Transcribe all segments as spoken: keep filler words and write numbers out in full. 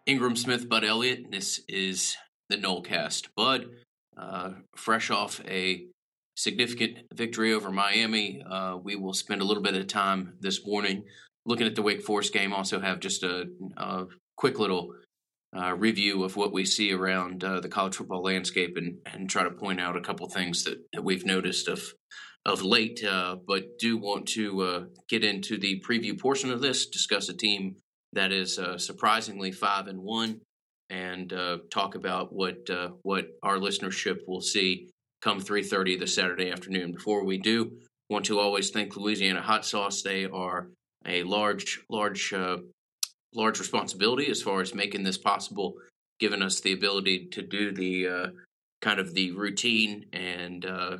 Ingram Smith, Bud Elliott. This is the Nolecast. Bud, uh, fresh off a significant victory over Miami, uh, we will spend a little bit of time this morning looking at the Wake Forest game. Also have just a, a quick little uh, review of what we see around uh, the college football landscape, and, and try to point out a couple things that, that we've noticed of of late. Uh, but do want to uh, get into the preview portion of this, discuss a team that is uh, surprisingly five and one, and uh, talk about what uh, what our listenership will see come three thirty this Saturday afternoon. Before we do, want to always thank Louisiana Hot Sauce. They are a large, large, uh, large responsibility as far as making this possible, giving us the ability to do the uh, kind of the routine and uh,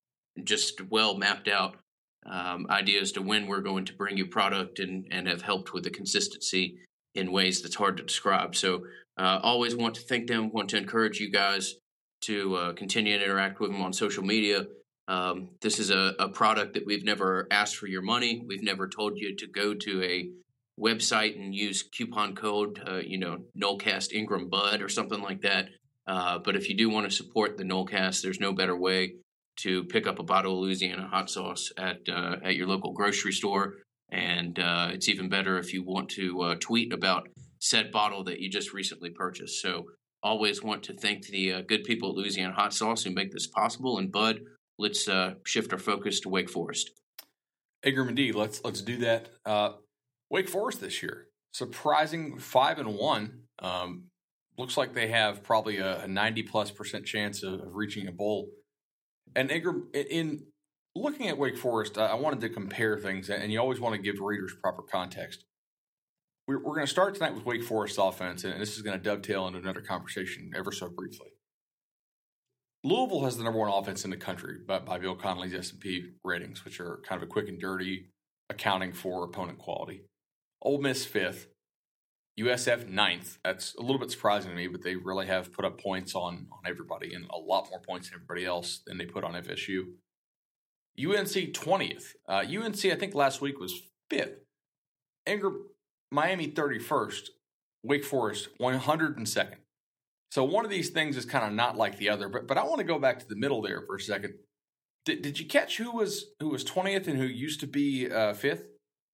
just well mapped out um, ideas to when we're going to bring you product, and, and have helped with the consistency in ways that's hard to describe. So uh, always want to thank them, want to encourage you guys to uh, continue to interact with them on social media. Um, this is a, a product that we've never asked for your money. We've never told you to go to a website and use coupon code, uh, you know, Nolecast Ingram Bud or something like that. Uh, but if you do want to support the Nolecast, there's no better way to pick up a bottle of Louisiana hot sauce at uh, at your local grocery store. And uh, it's even better if you want to uh, tweet about said bottle that you just recently purchased. So always want to thank the uh, good people at Louisiana Hot Sauce who make this possible. And Bud, let's uh, shift our focus to Wake Forest. Ingram, indeed. Let's let's do that. Uh, Wake Forest this year, surprising five and one. Um, looks like they have probably a, a ninety plus percent chance of, of reaching a bowl. And Ingram, in looking at Wake Forest, I wanted to compare things, and you always want to give readers proper context. We're, we're going to start tonight with Wake Forest offense, and this is going to dovetail into another conversation ever so briefly. Louisville has the number one offense in the country by, by Bill Connolly's S and P ratings, which are kind of a quick and dirty accounting for opponent quality. Ole Miss fifth, U S F ninth. That's a little bit surprising to me, but they really have put up points on, on everybody, and a lot more points than everybody else than they put on F S U. U N C twentieth. Uh, U N C, I think last week was fifth. Ingram, Miami thirty-first. Wake Forest one hundred second. So one of these things is kind of not like the other, but but I want to go back to the middle there for a second. Did did you catch who was who was twentieth and who used to be uh, fifth?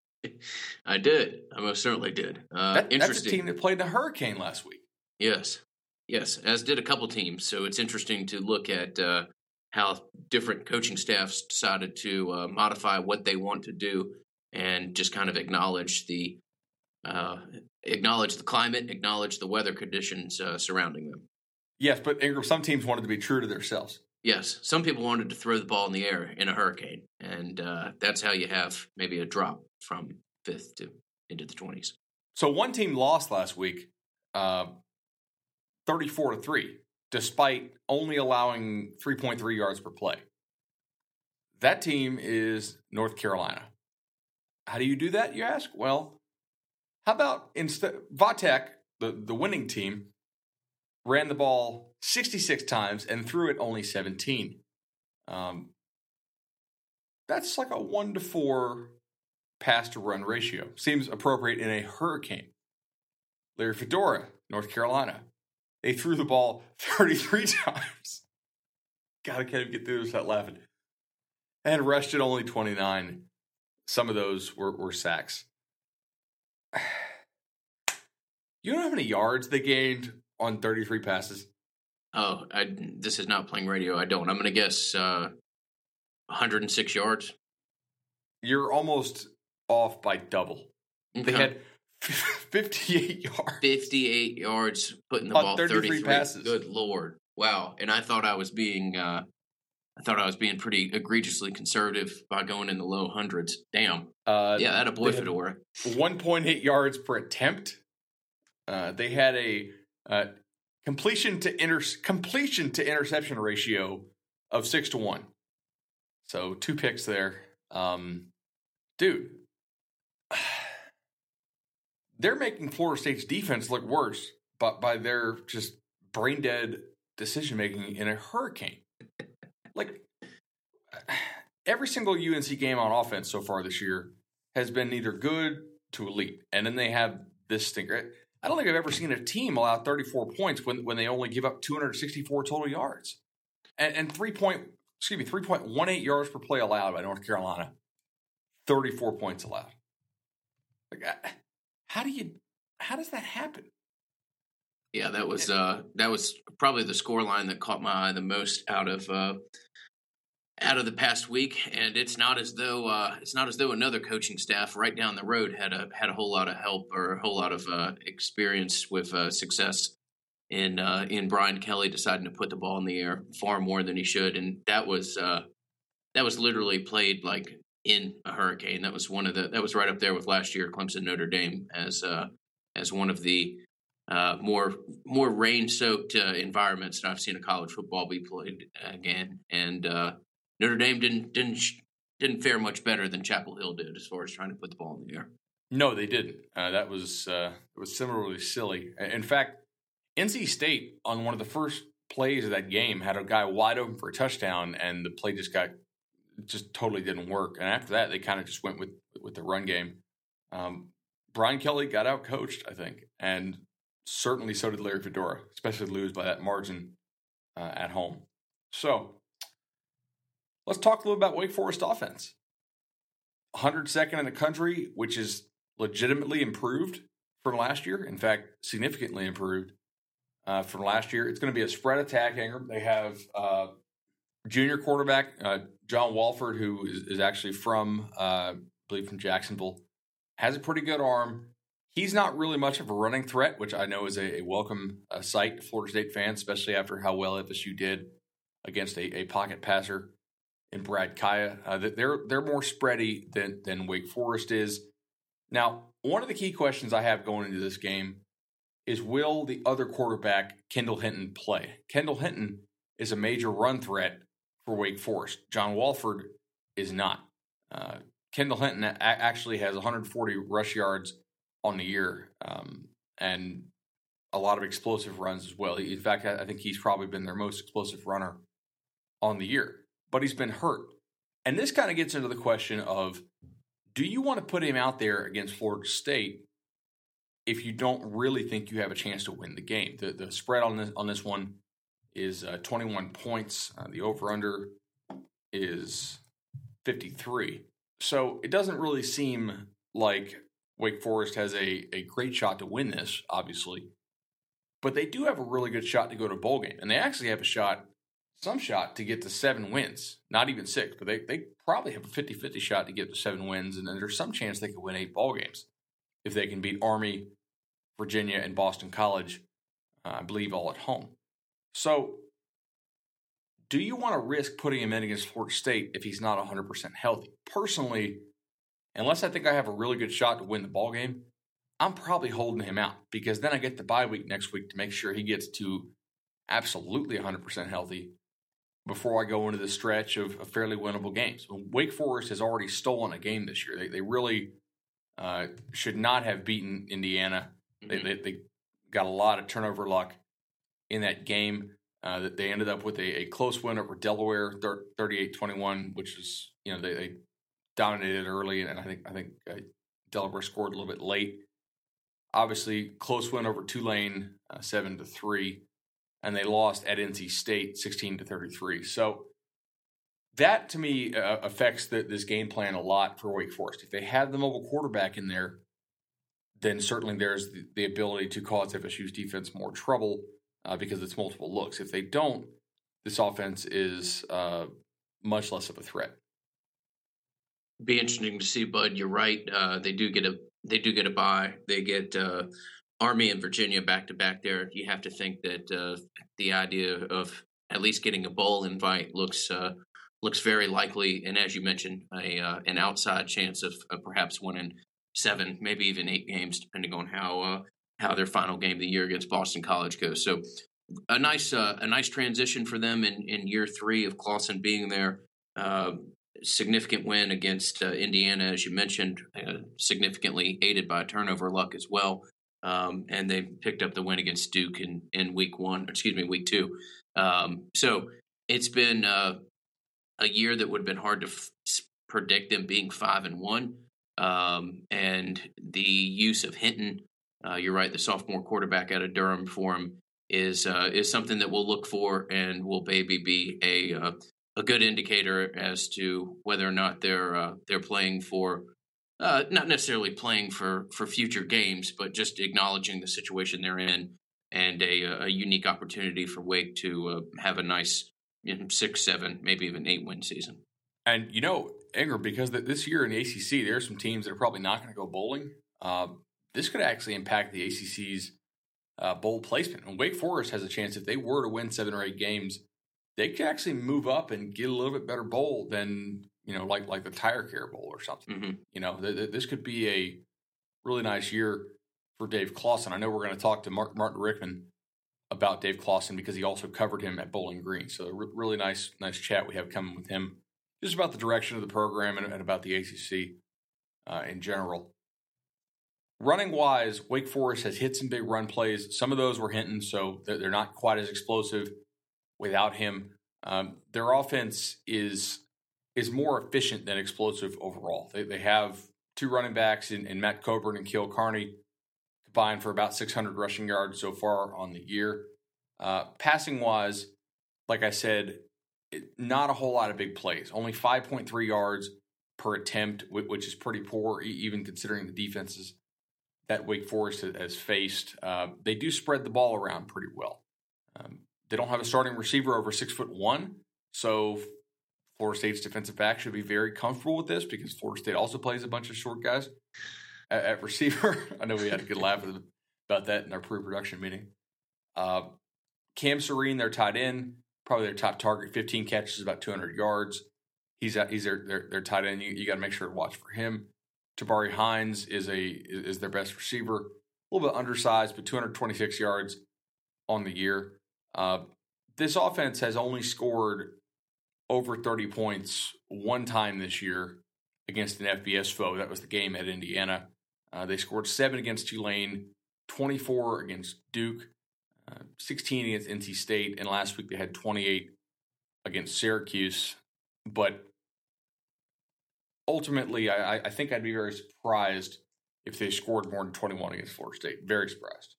I did. I most certainly did. Uh, that, interesting. That's a team that played the Hurricane last week. Yes. Yes, as did a couple teams. So it's interesting to look at uh, how different coaching staffs decided to uh, modify what they want to do, and just kind of acknowledge the uh, acknowledge the climate, acknowledge the weather conditions uh, surrounding them. Yes, but Ingram, some teams wanted to be true to themselves. Yes, some people wanted to throw the ball in the air in a hurricane, and uh, that's how you have maybe a drop from fifth to into the twenties. So one team lost last week, uh, thirty-four to three, despite only allowing three point three yards per play. That team is North Carolina. How do you do that, you ask? Well, how about instead Vatek, the, the winning team, ran the ball sixty-six times and threw it only seventeen. Um, that's like a one to four pass to run ratio. Seems appropriate in a hurricane. Larry Fedora, North Carolina. They threw the ball thirty-three times. God, I can't even get through this without laughing. And rushed it only twenty-nine. Some of those were, were sacks. You know how many yards they gained on thirty-three passes? Oh, I, this is not playing radio. I don't. I'm going to guess uh, one hundred six yards. You're almost off by double. Okay. They had fifty-eight yards. fifty-eight yards putting the on ball thirty-three thirty-three passes. Good Lord. Wow. And I thought I was being uh, I thought I was being pretty egregiously conservative by going in the low hundreds. Damn. Uh, yeah, that a boy Fedora. one point eight yards per attempt. Uh, they had a uh, completion to inter- completion to interception ratio of six to one. So two picks there. Um, dude, they're making Florida State's defense look worse, but by their just brain dead decision making in a hurricane. Like every single U N C game on offense so far this year has been either good to elite, and then they have this stinker. I don't think I've ever seen a team allow thirty-four points when, when they only give up two hundred sixty-four total yards. And, and three point, excuse me, three point one eight yards per play allowed by North Carolina. thirty-four points allowed. Like, how do you, how does that happen? Yeah, that was uh, that was probably the scoreline that caught my eye the most out of uh, out of the past week. And it's not as though uh, it's not as though another coaching staff right down the road had a had a whole lot of help or a whole lot of uh, experience with uh, success in uh, in Brian Kelly deciding to put the ball in the air far more than he should, and that was uh, that was literally played like in a hurricane. That was one of the that was right up there with last year Clemson Notre Dame as uh, as one of the Uh, more more rain-soaked uh, environments that I've seen a college football be played again, and uh, Notre Dame didn't didn't didn't fare much better than Chapel Hill did as far as trying to put the ball in the air. No, they didn't. Uh, that was uh, it was similarly silly. In fact, N C State on one of the first plays of that game had a guy wide open for a touchdown, and the play just got just totally didn't work. And after that, they kind of just went with with the run game. Um, Brian Kelly got out coached, I think, and certainly so did Larry Fedora, especially to lose by that margin uh, at home. So let's talk a little about Wake Forest offense. one hundred second in the country, which is legitimately improved from last year. In fact, significantly improved uh, from last year. It's going to be a spread attack, Ingram. They have uh, junior quarterback uh, John Walford, who is, is actually from, uh, I believe, from Jacksonville, has a pretty good arm. He's not really much of a running threat, which I know is a, a welcome uh, sight to Florida State fans, especially after how well F S U did against a, a pocket passer in Brad Kaya. Uh, they're they're more spready than than Wake Forest is. Now, one of the key questions I have going into this game is, will the other quarterback, Kendall Hinton, play? Kendall Hinton is a major run threat for Wake Forest. John Walford is not. Uh, Kendall Hinton a- actually has one hundred forty rush yards on the year, um, and a lot of explosive runs as well. In fact, I think he's probably been their most explosive runner on the year, but he's been hurt. And this kind of gets into the question of, do you want to put him out there against Florida State if you don't really think you have a chance to win the game? The, the spread on this, on this one is uh, twenty-one points. Uh, the over-under is fifty-three. So it doesn't really seem like Wake Forest has a, a great shot to win this, obviously. But they do have a really good shot to go to a bowl game. And they actually have a shot, some shot, to get to seven wins. Not even six, but they, they probably have a fifty-fifty shot to get to seven wins. And then there's some chance they could win eight bowl games if they can beat Army, Virginia, and Boston College, uh, I believe, all at home. So do you want to risk putting him in against Florida State if he's not one hundred percent healthy? Personally, unless I think I have a really good shot to win the ball game, I'm probably holding him out, because then I get the bye week next week to make sure he gets to absolutely one hundred percent healthy before I go into the stretch of, of fairly winnable games. Wake Forest has already stolen a game this year. They, they really uh, should not have beaten Indiana. Mm-hmm. They, they, they got a lot of turnover luck in that game. Uh, that they ended up with a, a close win over Delaware, thirty-eight twenty-one, which is, you know, they, they dominated early, and I think I think uh, Delaware scored a little bit late. Obviously, close win over Tulane, uh, seven to three, and they lost at N C State, sixteen to thirty-three. So that to me uh, affects the, this game plan a lot for Wake Forest. If they have the mobile quarterback in there, then certainly there's the, the ability to cause F S U's defense more trouble uh, because it's multiple looks. If they don't, this offense is uh, much less of a threat. Be interesting to see, Bud. You're right. Uh, they do get a they do get a bye. They get uh, Army and Virginia back to back there. You have to think that uh, the idea of at least getting a bowl invite looks uh, looks very likely. And as you mentioned, a uh, an outside chance of, of perhaps winning seven, maybe even eight games, depending on how uh, how their final game of the year against Boston College goes. So a nice uh, a nice transition for them in, in year three of Clawson being there. Uh, significant win against uh, Indiana, as you mentioned, uh, significantly aided by turnover luck as well. Um, and they picked up the win against Duke in, in week one, excuse me, week two. Um, so it's been uh, a year that would have been hard to f- predict them being five and one. Um, and the use of Hinton uh, you're right, the sophomore quarterback out of Durham for him is uh, is something that we'll look for and will maybe be a uh, a good indicator as to whether or not they're uh, they're playing for uh, not necessarily playing for for future games, but just acknowledging the situation they're in and a, a unique opportunity for Wake to uh, have a nice you know, six, seven, maybe even eight win season. And you know, Ingram, because this year in the A C C, there are some teams that are probably not going to go bowling. Uh, this could actually impact the A C C's uh, bowl placement. And Wake Forest has a chance, if they were to win seven or eight games, they could actually move up and get a little bit better bowl than, you know, like like the Tire Care Bowl or something. Mm-hmm. You know, th- th- this could be a really nice year for Dave Clawson. I know we're going to talk to Mark, Martin Rickman about Dave Clawson because he also covered him at Bowling Green. So a re- really nice nice chat we have coming with him just about the direction of the program and, and about the A C C uh, in general. Running-wise, Wake Forest has hit some big run plays. Some of those were Hinton, so they're, they're not quite as explosive without him. Um, their offense is is more efficient than explosive overall. They, they have two running backs in, in Matt Coburn and Keel Carney, combined for about six hundred rushing yards so far on the year. Uh, passing-wise, like I said, it, not a whole lot of big plays. Only five point three yards per attempt, which is pretty poor, even considering the defenses that Wake Forest has faced. Uh, they do spread the ball around pretty well. Um, they don't have a starting receiver over six foot one, so Florida State's defensive back should be very comfortable with this because Florida State also plays a bunch of short guys at, at receiver. I know we had a good laugh about that in our pre-production meeting. Uh, Cam Serene, their tight end, probably their top target, fifteen catches, about two hundred yards. He's at, he's their, their, their tight end. You, you got to make sure to watch for him. Tabari Hines is a is their best receiver, a little bit undersized, but two hundred twenty-six yards on the year. Uh, this offense has only scored over thirty points one time this year against an F B S foe. That was the game at Indiana. Uh, they scored seven against Tulane, twenty-four against Duke, uh, sixteen against N C State, and last week they had twenty-eight against Syracuse. But ultimately, I, I think I'd be very surprised if they scored more than twenty-one against Florida State. Very surprised.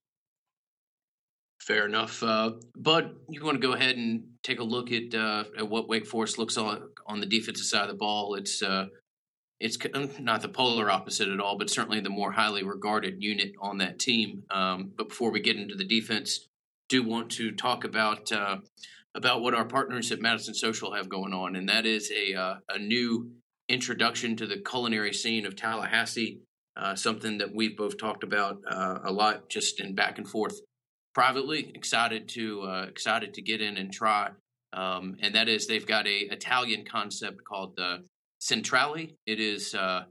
Fair enough. Uh, Bud, you want to go ahead and take a look at uh, at what Wake Forest looks like on the defensive side of the ball. It's uh, it's not the polar opposite at all, but certainly the more highly regarded unit on that team. Um, but before we get into the defense, do want to talk about uh, about what our partners at Madison Social have going on, and that is a uh, a new introduction to the culinary scene of Tallahassee, uh, something that we've both talked about uh, a lot, just in back and forth privately. Excited to uh, excited to get in and try, um, and that is they've got a Italian concept called the uh, Centrale. It is uh,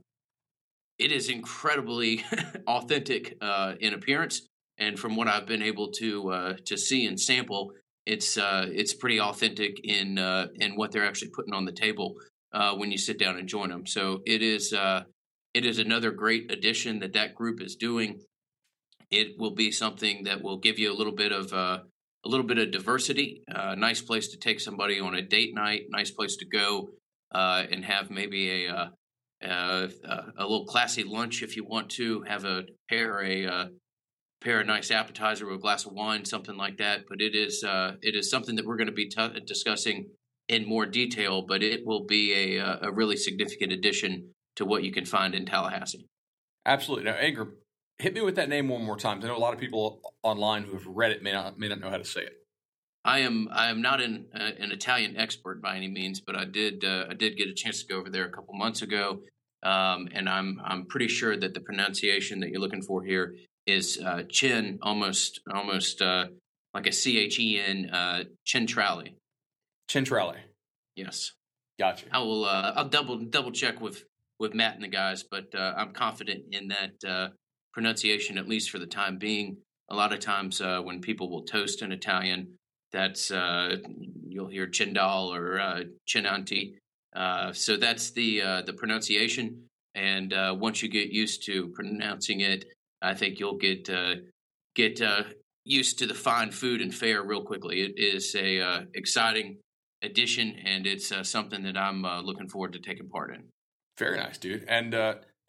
it is incredibly authentic uh, in appearance, and from what I've been able to uh, to see and sample, it's uh, it's pretty authentic in uh, in what they're actually putting on the table uh, when you sit down and join them. So it is uh, it is another great addition that that group is doing. It will be something that will give you a little bit of uh, a little bit of diversity. A uh, nice place to take somebody on a date night. Nice place to go uh, and have maybe a uh, uh, a little classy lunch if you want to. Have a pair a uh, pair a nice appetizer with a glass of wine, something like that. But it is uh, it is something that we're going to be t- discussing in more detail. But it will be a a really significant addition to what you can find in Tallahassee. Absolutely. Now, Ingram, hit me with that name one more time. I know a lot of people online who have read it may not may not know how to say it. I am I am not an uh, an Italian expert by any means, but I did uh, I did get a chance to go over there a couple months ago, um, and I'm I'm pretty sure that the pronunciation that you're looking for here is uh, chin, almost almost uh, like a C H E N, uh, Centrale. Centrale. Yes. Gotcha. I will. Uh, I'll double double check with, with Matt and the guys, but uh, I'm confident in that uh, pronunciation, at least for the time being. A lot of times uh, when people will toast in Italian, that's uh, you'll hear Cindal or uh, Cinanti. Uh, so that's the uh, the pronunciation. And uh, once you get used to pronouncing it, I think you'll get uh, get uh, used to the fine food and fare real quickly. It is a uh, exciting addition, and it's uh, something that I'm uh, looking forward to taking part in. Very nice, dude. And uh,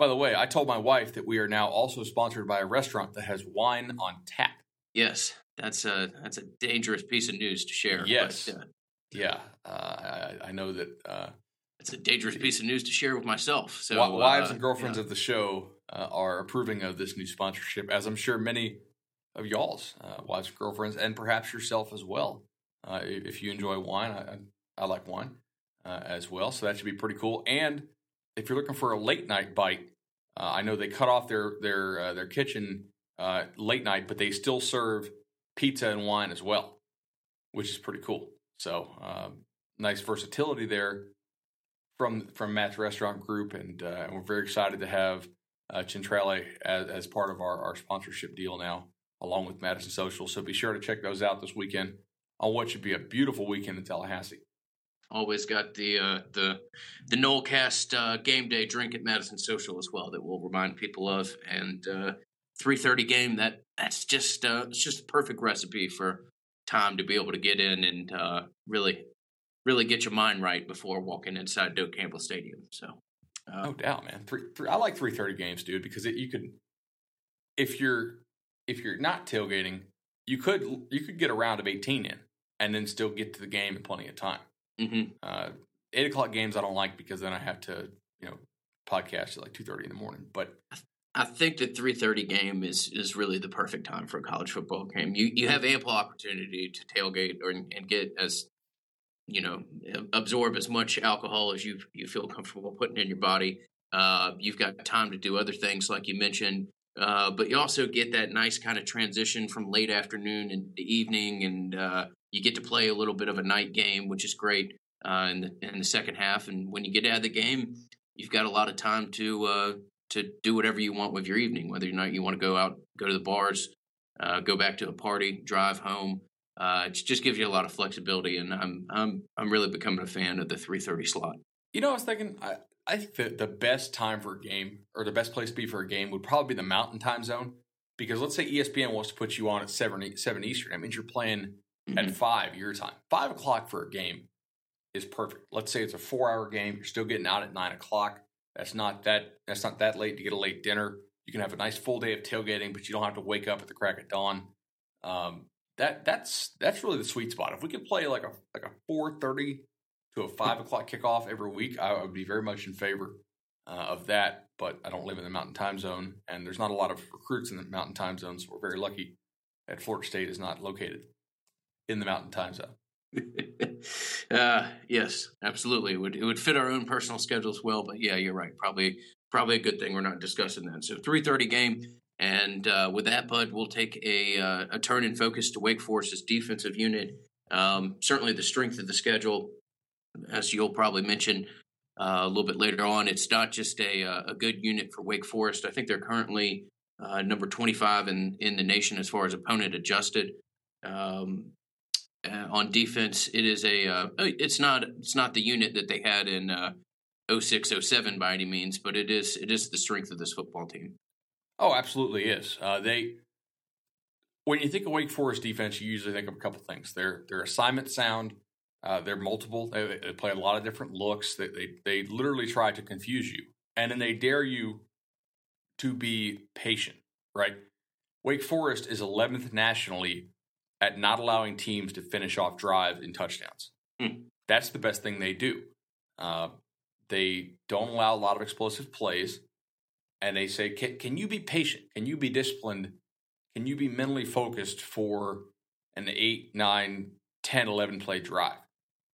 By the way, I told my wife that we are now also sponsored by a restaurant that has wine on tap. Yes, that's a that's a dangerous piece of news to share. Yes, but, uh, yeah, uh, I, I know that. Uh, it's a dangerous piece of news to share with myself. So, wives uh, and girlfriends yeah. of the show uh, are approving of this new sponsorship, as I'm sure many of y'all's uh, wives and girlfriends, and perhaps yourself as well. Uh, if you enjoy wine, I, I like wine uh, as well, so that should be pretty cool. And if you're looking for a late night bite, uh, I know they cut off their their uh, their kitchen uh, late night, but they still serve pizza and wine as well, which is pretty cool. So uh, nice versatility there from from Matt's Restaurant Group, and, uh, and we're very excited to have uh, Centrale as, as part of our, our sponsorship deal now, along with Madison Social. So be sure to check those out this weekend on what should be a beautiful weekend in Tallahassee. Always got the uh, the the Nolecast uh, game day drink at Madison Social as well that we'll remind people of, and uh, three thirty game that that's just uh, it's just a perfect recipe for time to be able to get in and uh, really really get your mind right before walking inside Doak Campbell Stadium. So uh, no doubt, man. Three, three, I like three thirty games, dude, because it, you could if you're if you're not tailgating, you could you could get a round of eighteen in and then still get to the game in plenty of time. Mm-hmm. Uh, eight o'clock games I don't like because then I have to, you know, podcast at like two thirty in the morning. But I think the three thirty game is is really the perfect time for a college football game. You you have ample opportunity to tailgate or and get as you know absorb as much alcohol as you you feel comfortable putting in your body. Uh, you've got time to do other things like you mentioned, uh, but you also get that nice kind of transition from late afternoon into evening, and uh, you get to play a little bit of a night game, which is great uh, in the in the second half. And when you get out of the game, you've got a lot of time to uh, to do whatever you want with your evening, whether or not you want to go out, go to the bars, uh, go back to a party, drive home. Uh, it just gives you a lot of flexibility, and I'm I'm I'm really becoming a fan of the three thirty slot. You know, I was thinking, I, I think that the best time for a game, or the best place to be for a game, would probably be the Mountain Time Zone. Because let's say E S P N wants to put you on at seven, seven Eastern. That means you're playing mm-hmm. at five your time. Five o'clock for a game is perfect. Let's say it's a four-hour game. You're still getting out at nine o'clock. That's not that. That's not that late to get a late dinner. You can have a nice full day of tailgating, but you don't have to wake up at the crack of dawn. Um, that that's that's really the sweet spot. If we could play like a like a four thirty to a five o'clock kickoff every week, I would be very much in favor uh, of that. But I don't live in the Mountain Time Zone, and there's not a lot of recruits in the Mountain Time Zone, so we're very lucky that Florida State is not located in the Mountain Time Zone. uh, yes, absolutely. It would it would fit our own personal schedules well, but yeah, you're right. Probably probably a good thing we're not discussing that. So three thirty game, and uh, with that, Bud, we'll take a uh, a turn in focus to Wake Forest's defensive unit. Um, certainly, the strength of the schedule, as you'll probably mention uh, a little bit later on, it's not just a a good unit for Wake Forest. I think they're currently uh, number twenty-five in in the nation as far as opponent adjusted. Um, Uh, on defense, it is a. Uh, it's not. It's not the unit that they had in uh, oh six oh seven by any means, but it is. It is the strength of this football team. Oh, absolutely is. Uh, they. When you think of Wake Forest defense, you usually think of a couple things. They're they're assignment sound. Uh, they're multiple. They, they play a lot of different looks. They, they they literally try to confuse you, and then they dare you to be patient. Right. Wake Forest is eleventh nationally at not allowing teams to finish off drives in touchdowns. Hmm. That's the best thing they do. Uh, they don't allow a lot of explosive plays, and they say, can, can you be patient? Can you be disciplined? Can you be mentally focused for an eight, nine, ten, eleven play drive?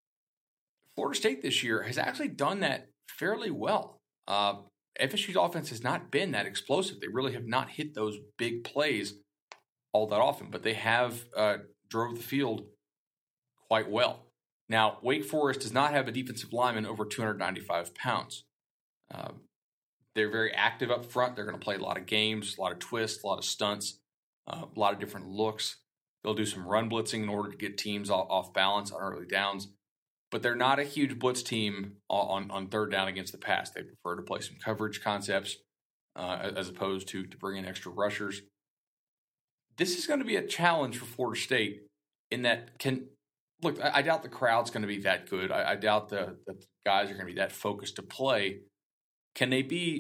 Florida State this year has actually done that fairly well. Uh, F S U's offense has not been that explosive. They really have not hit those big plays all that often, but they have uh, drove the field quite well. Now, Wake Forest does not have a defensive lineman over two hundred ninety-five pounds. Uh, they're very active up front. They're going to play a lot of games, a lot of twists, a lot of stunts, uh, a lot of different looks. They'll do some run blitzing in order to get teams off, off balance on early downs, but they're not a huge blitz team on, on third down against the pass. They prefer to play some coverage concepts uh, as opposed to, to bring in extra rushers. This is going to be a challenge for Florida State in that can look. I, I doubt the crowd's going to be that good. I, I doubt the, the guys are going to be that focused to play. Can they be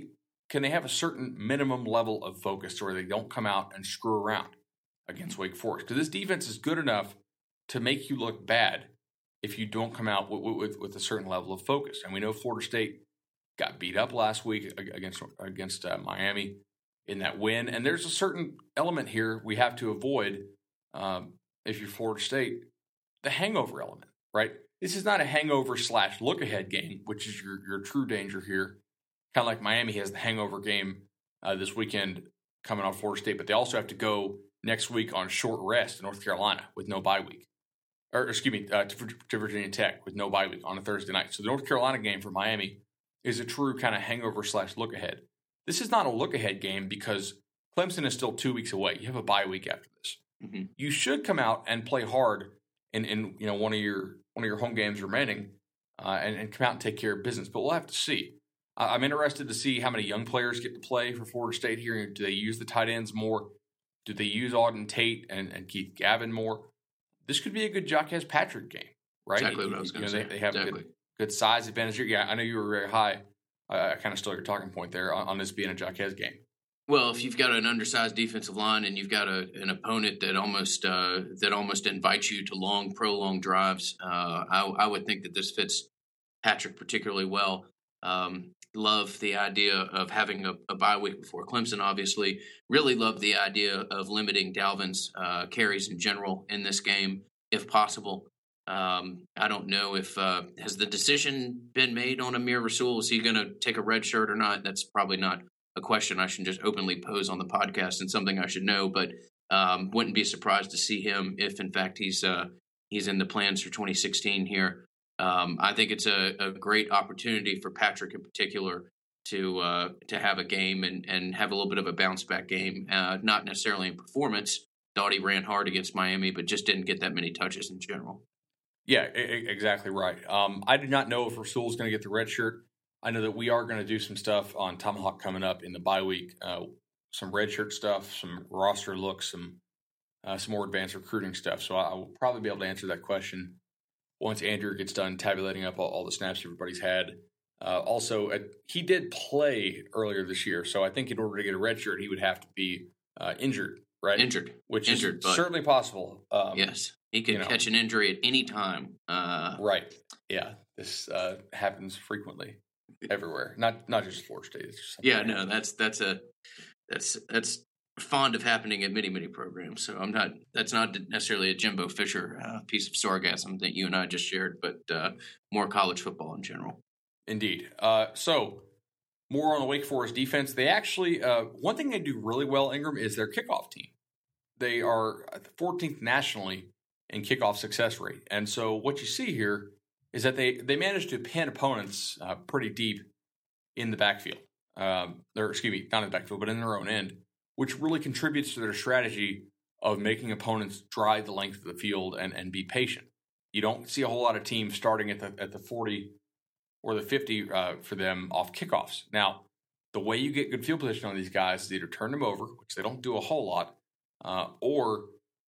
can they have a certain minimum level of focus where they don't come out and screw around against Wake Forest? Because this defense is good enough to make you look bad if you don't come out with, with, with a certain level of focus. And we know Florida State got beat up last week against against uh, Miami in that win. And there's a certain element here we have to avoid um, if you're Florida State, the hangover element, right? This is not a hangover slash look ahead game, which is your, your true danger here. Kind of like Miami has the hangover game uh, this weekend coming on Florida State, but they also have to go next week on short rest in North Carolina with no bye week. Or excuse me, uh, to, to Virginia Tech with no bye week on a Thursday night. So the North Carolina game for Miami is a true kind of hangover slash look ahead. This is not a look ahead game because Clemson is still two weeks away. You have a bye week after this. Mm-hmm. You should come out and play hard in, in you know one of your one of your home games remaining, uh, and, and come out and take care of business. But we'll have to see. Uh, I'm interested to see how many young players get to play for Florida State here. Do they use the tight ends more? Do they use Auden Tate and, and Keith Gavin more? This could be a good Jaquez Patrick game, right? Exactly what I was going to say. They, they have exactly. good, good size advantage here. Yeah, I know you were very high. I, I kind of stole your talking point there on, on this being a Jaquez game. Well, if you've got an undersized defensive line and you've got a, an opponent that almost uh, that almost invites you to long, prolonged drives, uh, I, I would think that this fits Patrick particularly well. Um, love the idea of having a, a bye week before Clemson, obviously. Really love the idea of limiting Dalvin's uh, carries in general in this game, if possible. Um, I don't know if uh, – has the decision been made on Amir Rasul? Is he going to take a red shirt or not? That's probably not a question I should just openly pose on the podcast and something I should know, but um, wouldn't be surprised to see him if, in fact, he's uh, he's in the plans for twenty sixteen here. Um, I think it's a, a great opportunity for Patrick in particular to uh, to have a game and, and have a little bit of a bounce back game, uh, not necessarily in performance. Thought he ran hard against Miami, but just didn't get that many touches in general. Yeah, exactly right. Um, I do not know if Rasul's going to get the red shirt. I know that we are going to do some stuff on Tomahawk coming up in the bye week, uh, some red shirt stuff, some roster looks, some uh, some more advanced recruiting stuff. So I will probably be able to answer that question once Andrew gets done tabulating up all, all the snaps everybody's had. Uh, also, uh, he did play earlier this year, so I think in order to get a red shirt, he would have to be uh, injured, right? Injured. Which injured, is but certainly possible. Um, yes. He could you know, catch an injury at any time. Uh, right. Yeah. This uh, happens frequently everywhere. Not not just Florida State. It's just yeah, no, that's that's a that's that's fond of happening at many, many programs. So I'm not that's not necessarily a Jimbo Fisher uh, piece of sarcasm that you and I just shared, but uh, more college football in general. Indeed. Uh, so more on the Wake Forest defense. They actually uh, one thing they do really well, Ingram, is their kickoff team. They are fourteenth nationally in kickoff success rate. And so what you see here is that they, they managed to pin opponents uh, pretty deep in the backfield. Um, or excuse me, not in the backfield, but in their own end, which really contributes to their strategy of making opponents drive the length of the field and, and be patient. You don't see a whole lot of teams starting at the at the forty or the fifty uh, for them off kickoffs. Now, the way you get good field position on these guys is either turn them over, which they don't do a whole lot, uh, or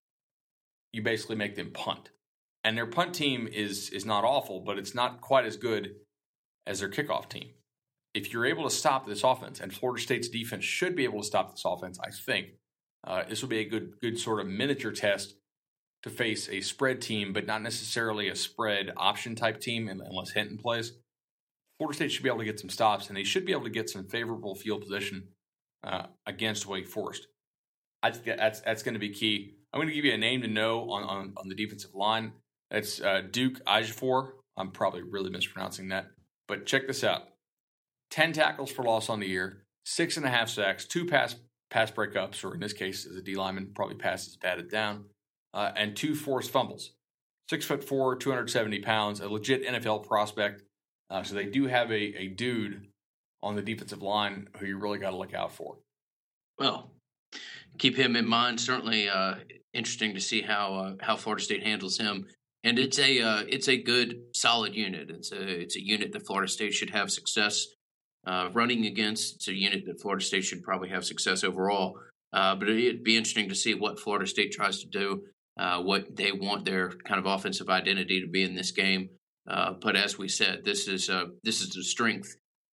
you basically make them punt. And their punt team is is not awful, but it's not quite as good as their kickoff team. If you're able to stop this offense, and Florida State's defense should be able to stop this offense, I think, uh, this will be a good good sort of miniature test to face a spread team, but not necessarily a spread option type team unless Hinton plays. Florida State should be able to get some stops, and they should be able to get some favorable field position uh, against Wake Forest. I think that's that's going to be key. I'm going to give you a name to know on, on, on the defensive line. That's uh, Duke Ejiofor. I'm probably really mispronouncing that. But check this out. ten tackles for loss on the year, six and a half sacks, two pass pass breakups, or in this case, as a D lineman, probably passes batted down, uh, and two forced fumbles. Six foot four, two hundred seventy pounds, a legit N F L prospect. Uh, so they do have a, a dude on the defensive line who you really got to look out for. Well, keep him in mind. Certainly uh, interesting to see how uh, how Florida State handles him. And it's a uh, it's a good, solid unit. It's a it's a unit that Florida State should have success uh, running against. It's a unit that Florida State should probably have success overall. Uh, but it'd be interesting to see what Florida State tries to do, uh, what they want their kind of offensive identity to be in this game. Uh, but as we said, this is uh, this is the strength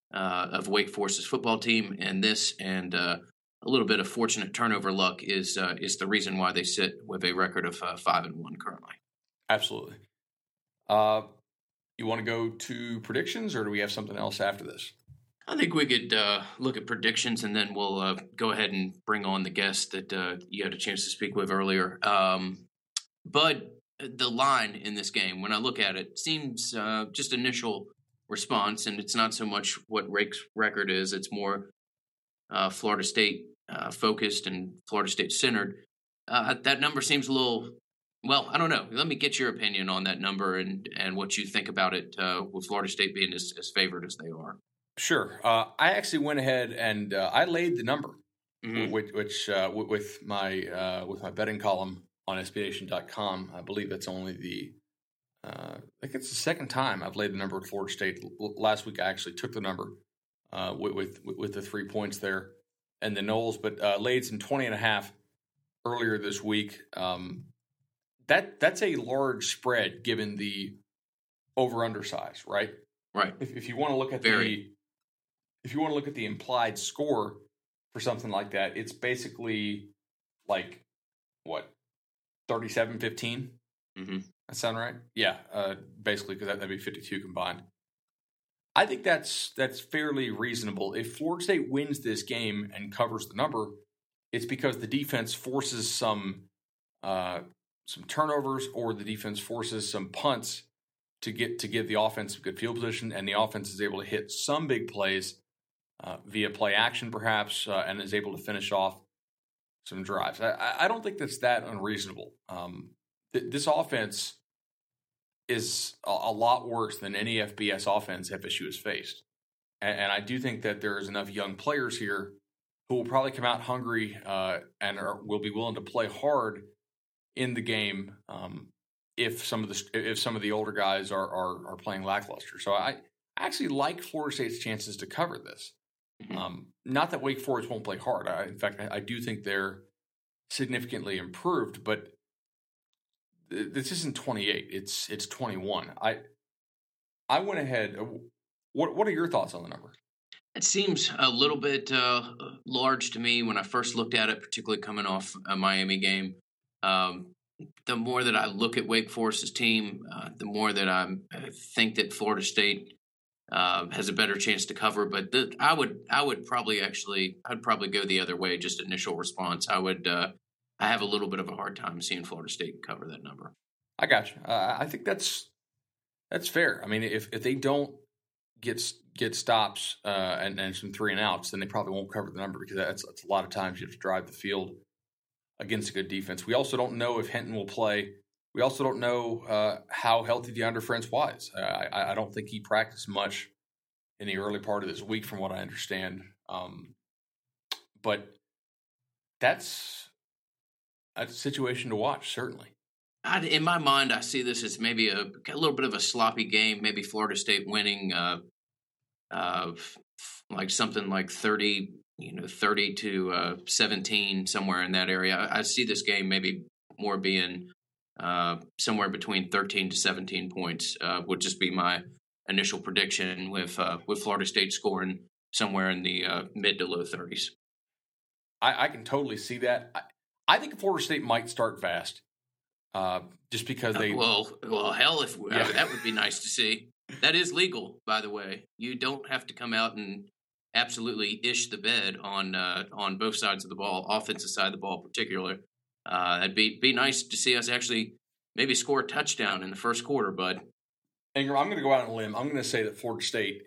uh, of Wake Forest's football team, and this and uh, a little bit of fortunate turnover luck is uh, is the reason why they sit with a record of uh, five and one currently. Absolutely. Uh, you want to go to predictions, or do we have something else after this? I think we could uh, look at predictions, and then we'll uh, go ahead and bring on the guest that uh, you had a chance to speak with earlier. Um, Bud, the line in this game, when I look at it, seems uh, just initial response, and it's not so much what Rake's record is. It's more uh, Florida State uh, focused and Florida State centered. Uh, that number seems a little, well, I don't know. Let me get your opinion on that number and, and what you think about it uh, with Florida State being as, as favored as they are. Sure. Uh, I actually went ahead and uh, I laid the number, Mm-hmm. which, which uh, with my uh, with my betting column on S B Nation dot com. I believe that's only the uh, I think it's the second time I've laid the number with Florida State. L- last week I actually took the number uh, with, with with the three points there and the Noles, but uh, laid some twenty and a half earlier this week. Um, that that's a large spread given the over under size, right? Right. If, if you want to look at Very. the if you want to look at the implied score for something like that, it's basically like what thirty-seven fifteen. Mm-hmm. That sound right? Yeah, uh, basically because that, that'd be fifty-two combined. I think that's that's fairly reasonable. If Florida State wins this game and covers the number, it's because the defense forces some uh, some turnovers, or the defense forces some punts to get to give the offense a good field position, and the offense is able to hit some big plays uh, via play action, perhaps, uh, and is able to finish off some drives. I, I don't think that's that unreasonable. Um, th- this offense is a, a lot worse than any F B S offense F S U has faced, and, and I do think that there is enough young players here who will probably come out hungry uh, and are, will be willing to play hard in the game. Um, if some of the if some of the older guys are are, are playing lackluster, so I, I actually like Florida State's chances to cover this. Mm-hmm. Um, not that Wake Forest won't play hard. I, in fact, I, I do think they're significantly improved, but th- this isn't twenty-eight. It's it's twenty-one. I I went ahead. What what are your thoughts on the number? It seems a little bit uh, large to me when I first looked at it, particularly coming off a Miami game. Um, the more that I look at Wake Forest's team, uh, the more that I'm, I think that Florida State uh, has a better chance to cover. But the, I would, I would probably actually, I'd probably go the other way. Just initial response, I would, uh, I have a little bit of a hard time seeing Florida State cover that number. I got you. Uh, I think that's that's fair. I mean, if if they don't get get stops uh, and and some three and outs, then they probably won't cover the number, because that's, that's a lot of times you have to drive the field against a good defense. We also don't know if Hinton will play. We also don't know uh, how healthy DeAndre Francois is. Uh, I, I don't think he practiced much in the early part of this week, from what I understand. Um, but that's a situation to watch, certainly. I, in my mind, I see this as maybe a, a little bit of a sloppy game. Maybe Florida State winning, uh, uh, like something like thirty. You know, thirty to uh, seventeen, somewhere in that area. I, I see this game maybe more being uh, somewhere between thirteen to seventeen points. Uh, would just be my initial prediction, with uh, with Florida State scoring somewhere in the uh, mid to low thirties. I, I can totally see that. I, I think Florida State might start fast, uh, just because they. Uh, well, well, hell, if Yeah. uh, that would be nice to see. That is legal, by the way. You don't have to come out and absolutely ish the bed on uh, on both sides of the ball, offensive side of the ball in particular. Uh, it'd be be nice to see us actually maybe score a touchdown in the first quarter, bud. Ingram, I'm going to go out on a limb. I'm going to say that Florida State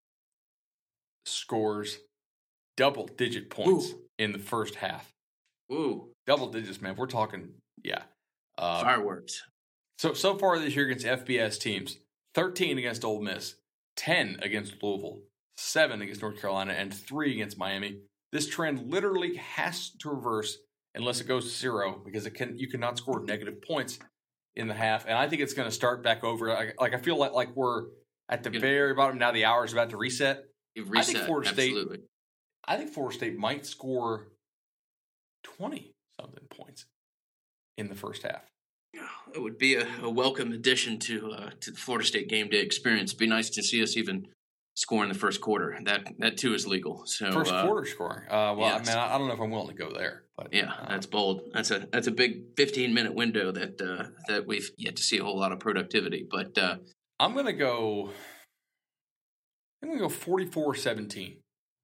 scores double-digit points Ooh. in the first half. Ooh, Double digits, man. We're talking, yeah. Uh, fireworks. so so far this year against F B S teams, thirteen against Ole Miss, ten against Louisville, seven against North Carolina, and three against Miami. This trend literally has to reverse unless it goes to zero, because it can you cannot score negative points in the half. And I think it's going to start back over. Like, like I feel like like we're at the Good. very bottom now. The hour is about to reset. You've reset, I think Florida State. absolutely. I think Florida State might score twenty something points in the first half. It would be a, a welcome addition to uh, to the Florida State game day experience. It'd be nice to see us even score in the first quarter. That that too is legal. So first uh, quarter scoring. Uh, well, yes. I mean, I, I don't know if I'm willing to go there, but yeah, uh, that's bold. That's a that's a big fifteen minute window that uh, that we've yet to see a whole lot of productivity. But uh, I'm gonna go. I'm gonna go forty-four seventeen.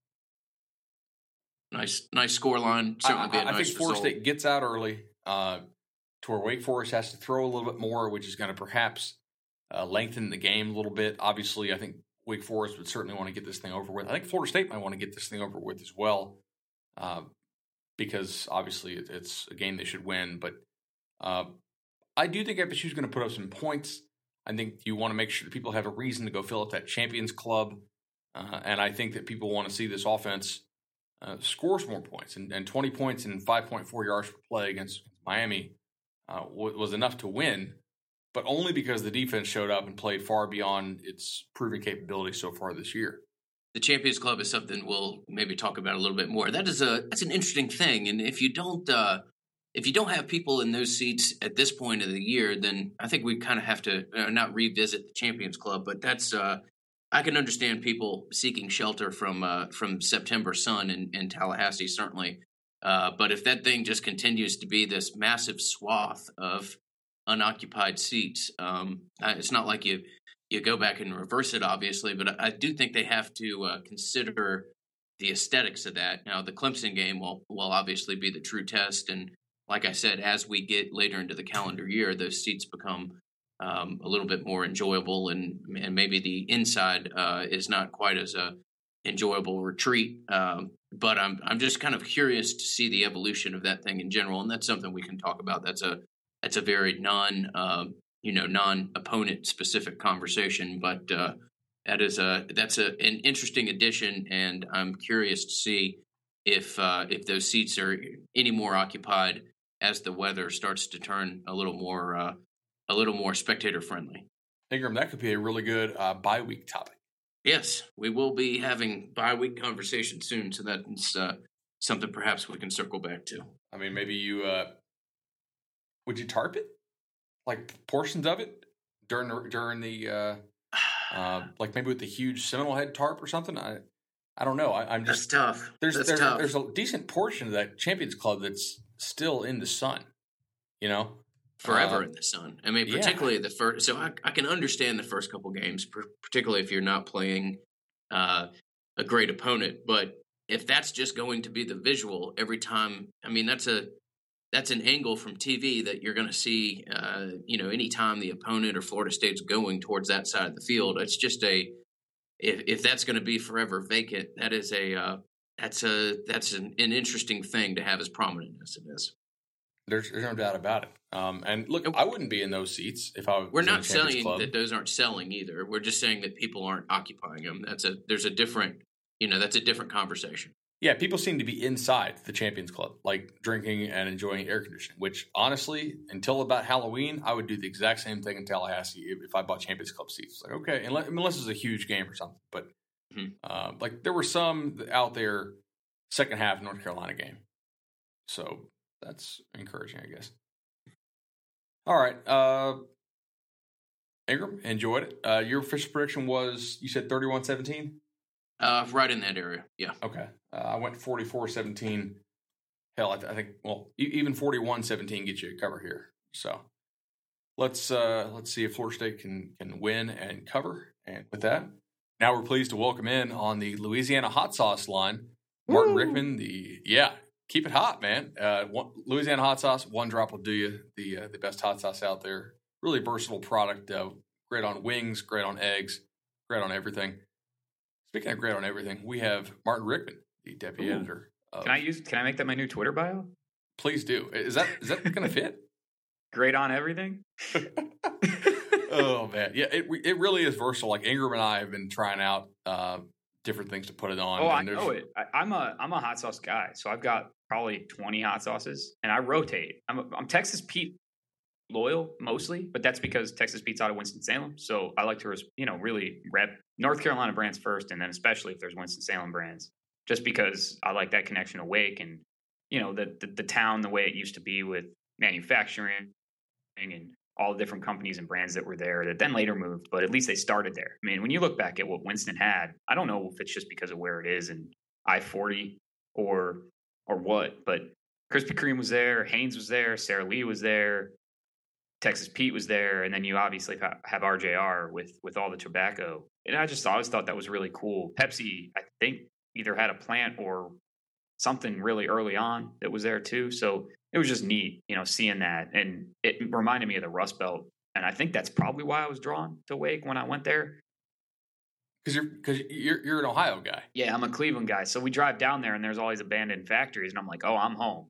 Nice, nice score line. Certainly I, be a I, nice I think Florida result. State gets out early, uh, to where Wake Forest has to throw a little bit more, which is going to perhaps uh, lengthen the game a little bit. Obviously, I think Wake Forest would certainly want to get this thing over with. I think Florida State might want to get this thing over with as well, uh, because obviously it, it's a game they should win. But uh, I do think F S U is going to put up some points. I think you want to make sure that people have a reason to go fill up that Champions Club, uh, and I think that people want to see this offense Uh, scores more points, and, and twenty points and five point four yards per play against Miami uh, w- was enough to win, but only because the defense showed up and played far beyond its proven capability so far this year. The Champions Club is something we'll maybe talk about a little bit more. That is a that's an interesting thing, and if you don't uh, if you don't have people in those seats at this point of the year, then I think we kind of have to uh, not revisit the Champions Club. But that's uh, I can understand people seeking shelter from uh, from September sun in, in Tallahassee, certainly. Uh, but if that thing just continues to be this massive swath of unoccupied seats, um, it's not like you you go back and reverse it, obviously. But I, I do think they have to uh, consider the aesthetics of that. Now, the Clemson game will will obviously be the true test, and like I said, as we get later into the calendar year, those seats become Um, a little bit more enjoyable, and and maybe the inside uh, is not quite as a enjoyable retreat. Um, but I'm I'm just kind of curious to see the evolution of that thing in general, and that's something we can talk about. That's a that's a very non uh, you know non opponent specific conversation, but uh, that is a that's a an interesting addition, and I'm curious to see if uh, if those seats are any more occupied as the weather starts to turn a little more. Uh, a little more spectator friendly. Ingram, that could be a really good uh, bye week topic. Yes, we will be having bye week conversation soon, so that's uh, something perhaps we can circle back to. I mean, maybe you uh, would you tarp it, like portions of it during the, during the uh, uh, like maybe with the huge Seminole Head tarp or something. I I don't know. I, I'm just that's tough. There's that's there's tough. A, there's a decent portion of that Champions Club that's still in the sun, you know. Forever uh, in the sun. I mean, particularly yeah. the first. So I, I can understand the first couple games, particularly if you're not playing uh, a great opponent. But if that's just going to be the visual every time, I mean, that's a that's an angle from T V that you're going to see. Uh, you know, anytime the opponent or Florida State's going towards that side of the field, it's just a. If if that's going to be forever vacant, that is a uh, that's a that's an, an interesting thing to have as prominent as it is. There's, there's no doubt about it. Um, and look, I wouldn't be in those seats if I was We're in not the Champions saying Club. that those aren't selling either. We're just saying that people aren't occupying them. That's a there's a different, you know, that's a different conversation. Yeah, people seem to be inside the Champions Club, like drinking and enjoying air conditioning, which honestly, until about Halloween, I would do the exact same thing in Tallahassee if, if I bought Champions Club seats. Like, okay, unless, unless it's a huge game or something. But mm-hmm. uh, like there were some out there second half North Carolina game. So that's encouraging, I guess. All right. Uh, Ingram, enjoyed it. Uh, your official prediction was, you said thirty-one seventeen? Uh, right in that area, yeah. Okay. Uh, I went forty-four seventeen. Hell, I, th- I think, well, e- even forty-one seventeen gets you a cover here. So let's uh, let's see if Florida State can, can win and cover. And with that, now we're pleased to welcome in on the Louisiana Hot Sauce line, Martin Woo! Rickman, the, yeah, keep it hot, man. Uh, one, Louisiana Hot Sauce, one drop will do you. The uh, the best hot sauce out there. Really versatile product. Uh, great on wings, great on eggs, great on everything. Speaking of great on everything, we have Martin Rickman, the deputy Ooh. editor. Of, can I use? Can I make that my new Twitter bio? Please do. Is that is that going to fit? Great on everything. Oh man, yeah, it it really is versatile. Like Ingram and I have been trying out uh, different things to put it on. Oh, I know it. I, I'm a I'm a hot sauce guy, so I've got probably twenty hot sauces, and I rotate. I'm a, I'm Texas Pete loyal mostly, but that's because Texas Pete's out of Winston-Salem, so I like to you know really rep North Carolina brands first, and then especially if there's Winston-Salem brands, just because I like that connection to Wake and you know the the, the town the way it used to be with manufacturing and all the different companies and brands that were there that then later moved, but at least they started there. I mean, when you look back at what Winston had, I don't know if it's just because of where it is in I forty or or what, but Krispy Kreme was there, Haynes was there, Sara Lee was there, Texas Pete was there, and then you obviously have R J R with with all the tobacco. And I just always thought that was really cool. Pepsi, I think, either had a plant or something really early on that was there too. So it was just neat, you know, seeing that. And it reminded me of the Rust Belt. And I think that's probably why I was drawn to Wake when I went there. Because you're, cause you're, you're an Ohio guy. Yeah, I'm a Cleveland guy. So we drive down there and there's always abandoned factories. And I'm like, oh, I'm home.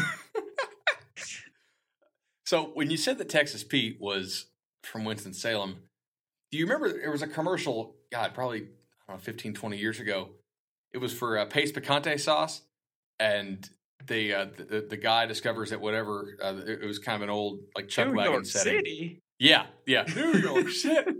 So when you said that Texas Pete was from Winston-Salem, do you remember there was a commercial, God, probably, I don't know, fifteen, twenty years ago. It was for uh, Pace Picante sauce. And they, uh, the, the guy discovers that whatever, uh, it was kind of an old, like, chuck New wagon York setting. City. Yeah, yeah. New York City.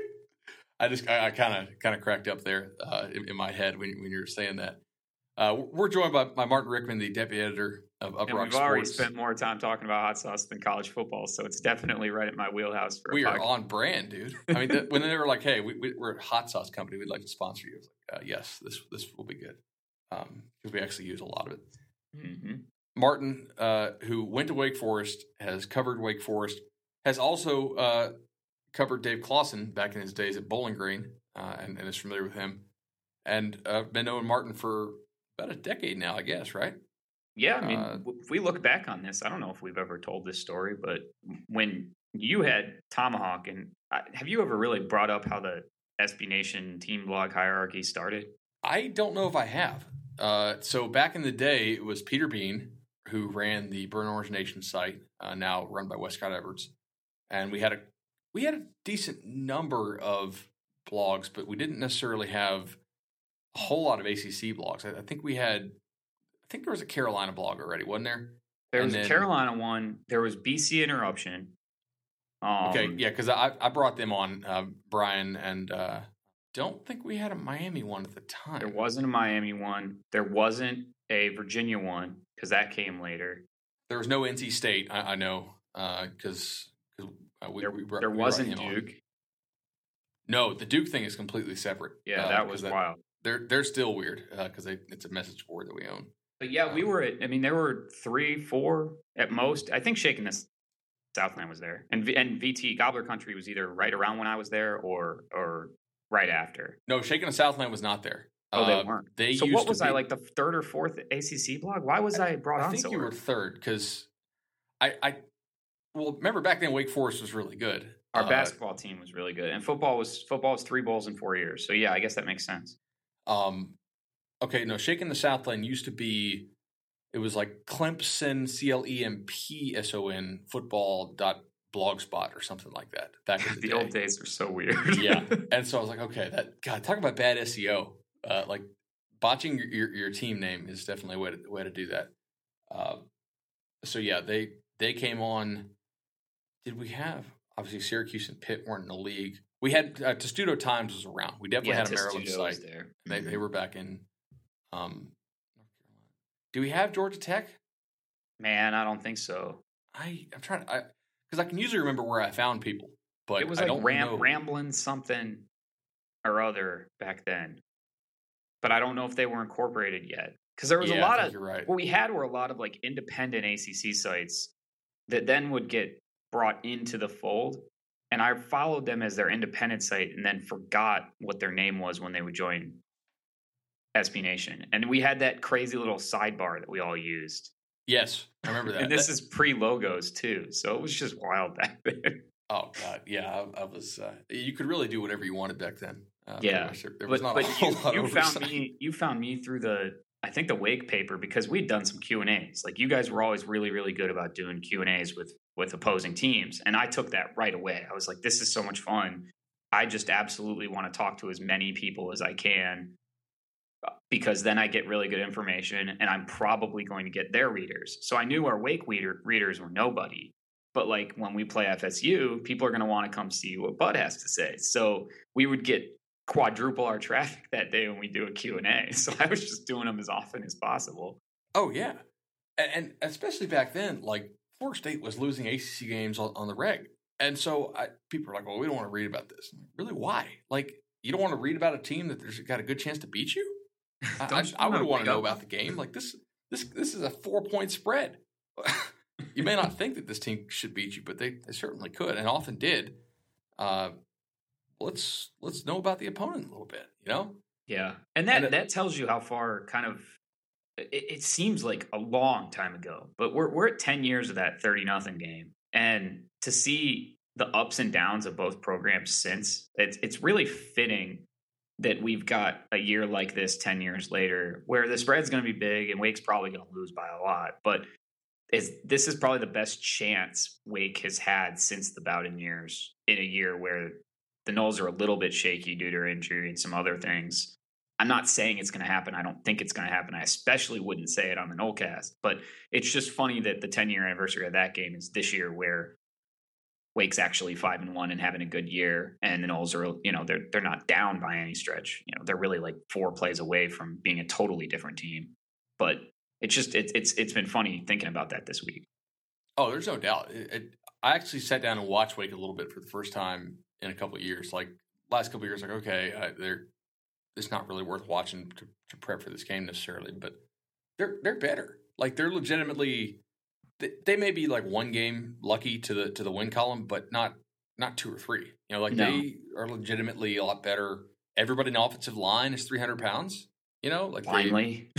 I just, I kind of kind of cracked up there uh, in, in my head when, when you were saying that. Uh, we're joined by, by Martin Rickman, the deputy editor of Up and Rock we've Sports. already spent more time talking about hot sauce than college football, so it's definitely right at my wheelhouse. For we a are podcast. on brand, dude. I mean, the, when they were like, "Hey, we, we, we're a hot sauce company. We'd like to sponsor you," I was like, uh, "Yes, this this will be good," because um, we actually use a lot of it. Mm-hmm. Martin, uh, who went to Wake Forest, has covered Wake Forest, has also uh, covered Dave Clawson back in his days at Bowling Green, uh, and, and is familiar with him, and uh, been knowing Martin for about a decade now, I guess, right? Yeah, I mean, Uh, if we look back on this, I don't know if we've ever told this story, but when you had Tomahawk, and uh, have you ever really brought up how the S B Nation team blog hierarchy started? I don't know if I have. Uh, so back in the day, it was Peter Bean who ran the Burn Orange Nation site, uh, now run by Westcott Everts, and we had a we had a decent number of blogs, but we didn't necessarily have a whole lot of A C C blogs. I, I think we had. I think there was a Carolina blog already, wasn't there? There And was then- a Carolina one. There was B C Interruption. Um, Okay, yeah, because I I brought them on, uh, Brian, and uh, don't think we had a Miami one at the time. There wasn't a Miami one. There wasn't a Virginia one because that came later. There was no N C State, I, I know, because uh, we, There, we brought, there we brought wasn't him on. Duke. No, the Duke thing is completely separate. Yeah, uh, that 'cause was wild. They're they're still weird because they it's a message board that we own. But yeah, we Um, were at, I mean, there were three, four at most. I think Shaking the Southland was there. And, V- and V T, Gobbler Country, was either right around when I was there or or right after. No, Shaking the Southland was not there. Oh, they Uh, weren't. They So used what to was I, be- like the third or fourth A C C blog? Why was I, brought I on think so you were early? third because I, I, well, remember back then Wake Forest was really good. Our Uh, basketball team was really good. And football was football was three bowls in four years. So yeah, I guess that makes sense. Um, okay, no, Shaking the Southland used to be, it was like Clemson, C L E M P S O N football dot blogspot or something like that back in the, The day. old days were so weird. Yeah, and so I was like, okay, that God, talk about bad S E O. Uh, like botching your, your your team name is definitely a way to way to do that. Uh, so yeah, they they came on. Did we have obviously Syracuse and Pitt weren't in the league? We had uh, Testudo Times was around. We definitely yeah, had a Maryland Testudo was site. there. They they were back in. Um, North Carolina. Do we have Georgia Tech? Man, I don't think so. I I'm trying to I because I can usually remember where I found people, but It was I like don't ram- know. rambling something or other back then. But I don't know if they were incorporated yet. Because there was Yeah, a I lot think of you're right. what we had were a lot of like independent A C C sites that then would get brought into the fold. And I followed them as their independent site and then forgot what their name was when they would join S B Nation. And we had that crazy little sidebar that we all used. Yes, I remember that. And this That- is pre logos too. So it was just wild back then. Oh God, yeah, I, I was. Uh, you could really do whatever you wanted back then. Uh, Yeah, pretty much. there, there was but not but a whole you, lot you of found oversight. me you found me through the I think the Wake paper because we'd done some Q and A's. Like you guys were always really really good about doing Q and A's with with opposing teams, and I took that right away. I was like, this is so much fun. I just absolutely want to talk to as many people as I can because then I get really good information, and I'm probably going to get their readers. So I knew our Wake reader, readers were nobody. But like when we play F S U, people are going to want to come see what Bud has to say. So we would get quadruple our traffic that day when we do a Q and A. So I was just doing them as often as possible. Oh yeah, and, and especially back then, like Florida State was losing A C C games on, on the reg. And so I, people are like, well, we don't want to read about this. I'm like, really, why? Like, you don't want to read about a team that there's got a good chance to beat you? I, I, I would want to know about the game. Like, this this this is a four-point spread. You may not think that this team should beat you, but they, they certainly could and often did. Uh, let's let's know about the opponent a little bit, you know? Yeah. And that, and it, that tells you how far kind of it, it seems like a long time ago, but we're we're at ten years of that thirty nothing game. And to see the ups and downs of both programs since, it's it's really fitting that we've got a year like this ten years later where the spread's going to be big and Wake's probably going to lose by a lot. But is this is probably the best chance Wake has had since the Bowden years, in a year where the Noles are a little bit shaky due to injury and some other things. I'm not saying it's going to happen. I don't think it's going to happen. I especially wouldn't say it on the Nolecast. But it's just funny that the ten-year anniversary of that game is this year, where Wake's actually five and one and having a good year, and the Noles are, you know, they're they're not down by any stretch. You know, they're really like four plays away from being a totally different team. But it's just it's it's it's been funny thinking about that this week. Oh, there's no doubt. It, it, I actually sat down and watched Wake a little bit for the first time in a couple of years. Like last couple of years, like okay, uh, they're it's not really worth watching to, to prep for this game necessarily, but they're they're better. Like they're legitimately, they, they may be like one game lucky to the to the win column, but not not two or three. You know, like no. They are legitimately a lot better. Everybody in the offensive line is three hundred pounds. You know, like finally,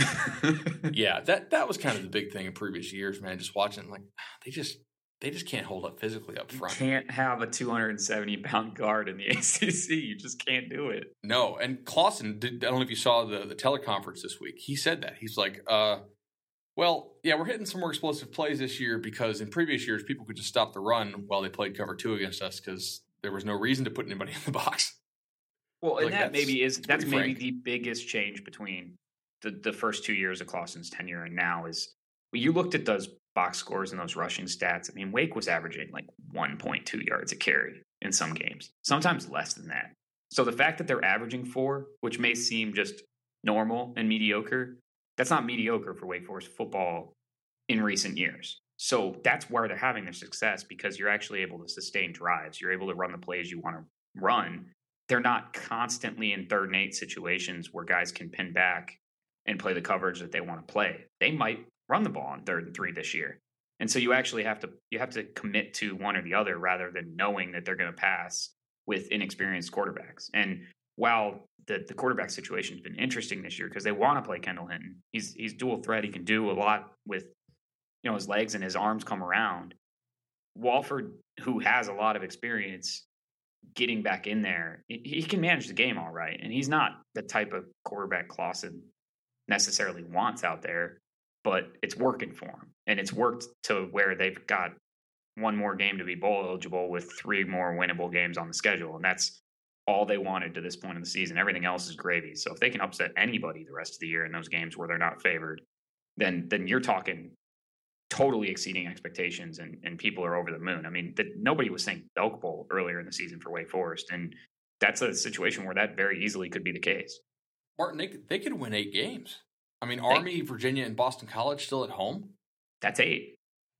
yeah, that that was kind of the big thing in previous years, man. Just watching, like they just they just can't hold up physically up front. You can't have a two hundred seventy pound guard in the A C C. You just can't do it. No, and Clausen, did, I don't know if you saw the the teleconference this week. He said that he's like, uh, well, yeah, we're hitting some more explosive plays this year because in previous years people could just stop the run while they played cover two against us because there was no reason to put anybody in the box. Well, and like that maybe is that's maybe frank. The biggest change between the, the first two years of Clausen's tenure and now is when you looked at those box scores and those rushing stats. I mean, Wake was averaging like one point two yards a carry in some games, sometimes less than that. So the fact that they're averaging four, which may seem just normal and mediocre, that's not mediocre for Wake Forest football in recent years. So that's where they're having their success, because you're actually able to sustain drives. You're able to run the plays you want to run. They're not constantly in third and eight situations where guys can pin back and play the coverage that they want to play. They might run the ball on third and three this year. And so you actually have to you have to commit to one or the other rather than knowing that they're going to pass with inexperienced quarterbacks. And while the, the quarterback situation has been interesting this year because they want to play Kendall Hinton. He's he's dual threat. He can do a lot with, you know, his legs and his arms come around. Walford, who has a lot of experience getting back in there, he can manage the game all right. And he's not the type of quarterback Clausen necessarily wants out there, but it's working for him. And it's worked to where they've got one more game to be bowl eligible with three more winnable games on the schedule. And that's all they wanted to this point in the season. Everything else is gravy. So if they can upset anybody the rest of the year in those games where they're not favored, then then you're talking totally exceeding expectations, and, and people are over the moon. I mean, that nobody was saying Belk Bowl earlier in the season for Wake Forest, and that's a situation where that very easily could be the case. Martin, they, they could win eight games. I mean, Army, they, Virginia, and Boston College still at home? That's eight.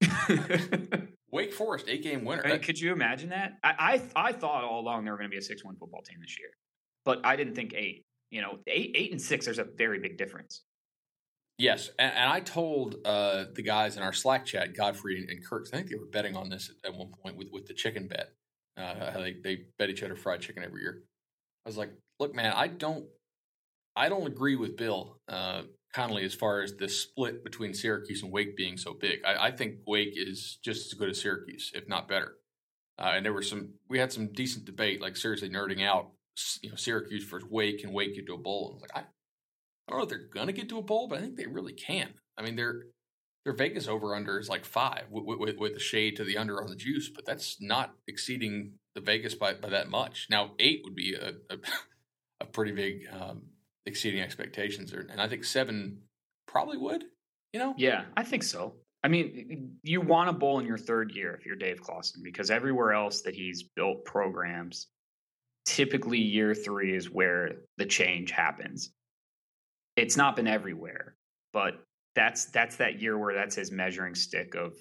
Wake Forest, eight-game winner. I mean, could you imagine that? I, I I thought all along they were going to be a six one football team this year, but I didn't think eight. You know, eight, eight and six, there's a very big difference. Yes, and, and I told uh, the guys in our Slack chat, Godfrey and, and Kirk, I think they were betting on this at, at one point with, with the chicken bet. Uh, how they, they bet each other fried chicken every year. I was like, look, man, I don't, I don't agree with Bill uh, Connolly as far as the split between Syracuse and Wake being so big. I, I think Wake is just as good as Syracuse, if not better. Uh, and there were some, we had some decent debate, like seriously nerding out, you know, Syracuse versus Wake, and Wake get to a bowl. I was like, I. I don't know if they're going to get to a bowl, but I think they really can. I mean, their their Vegas over-under is like five with, with, with the shade to the under on the juice, but that's not exceeding the Vegas by, by that much. Now, eight would be a, a, a pretty big um, exceeding expectations, and I think seven probably would, you know? Yeah, I think so. I mean, you want a bowl in your third year if you're Dave Clausen, because everywhere else that he's built programs, typically year three is where the change happens. It's not been everywhere, but that's that's that year where that's his measuring stick of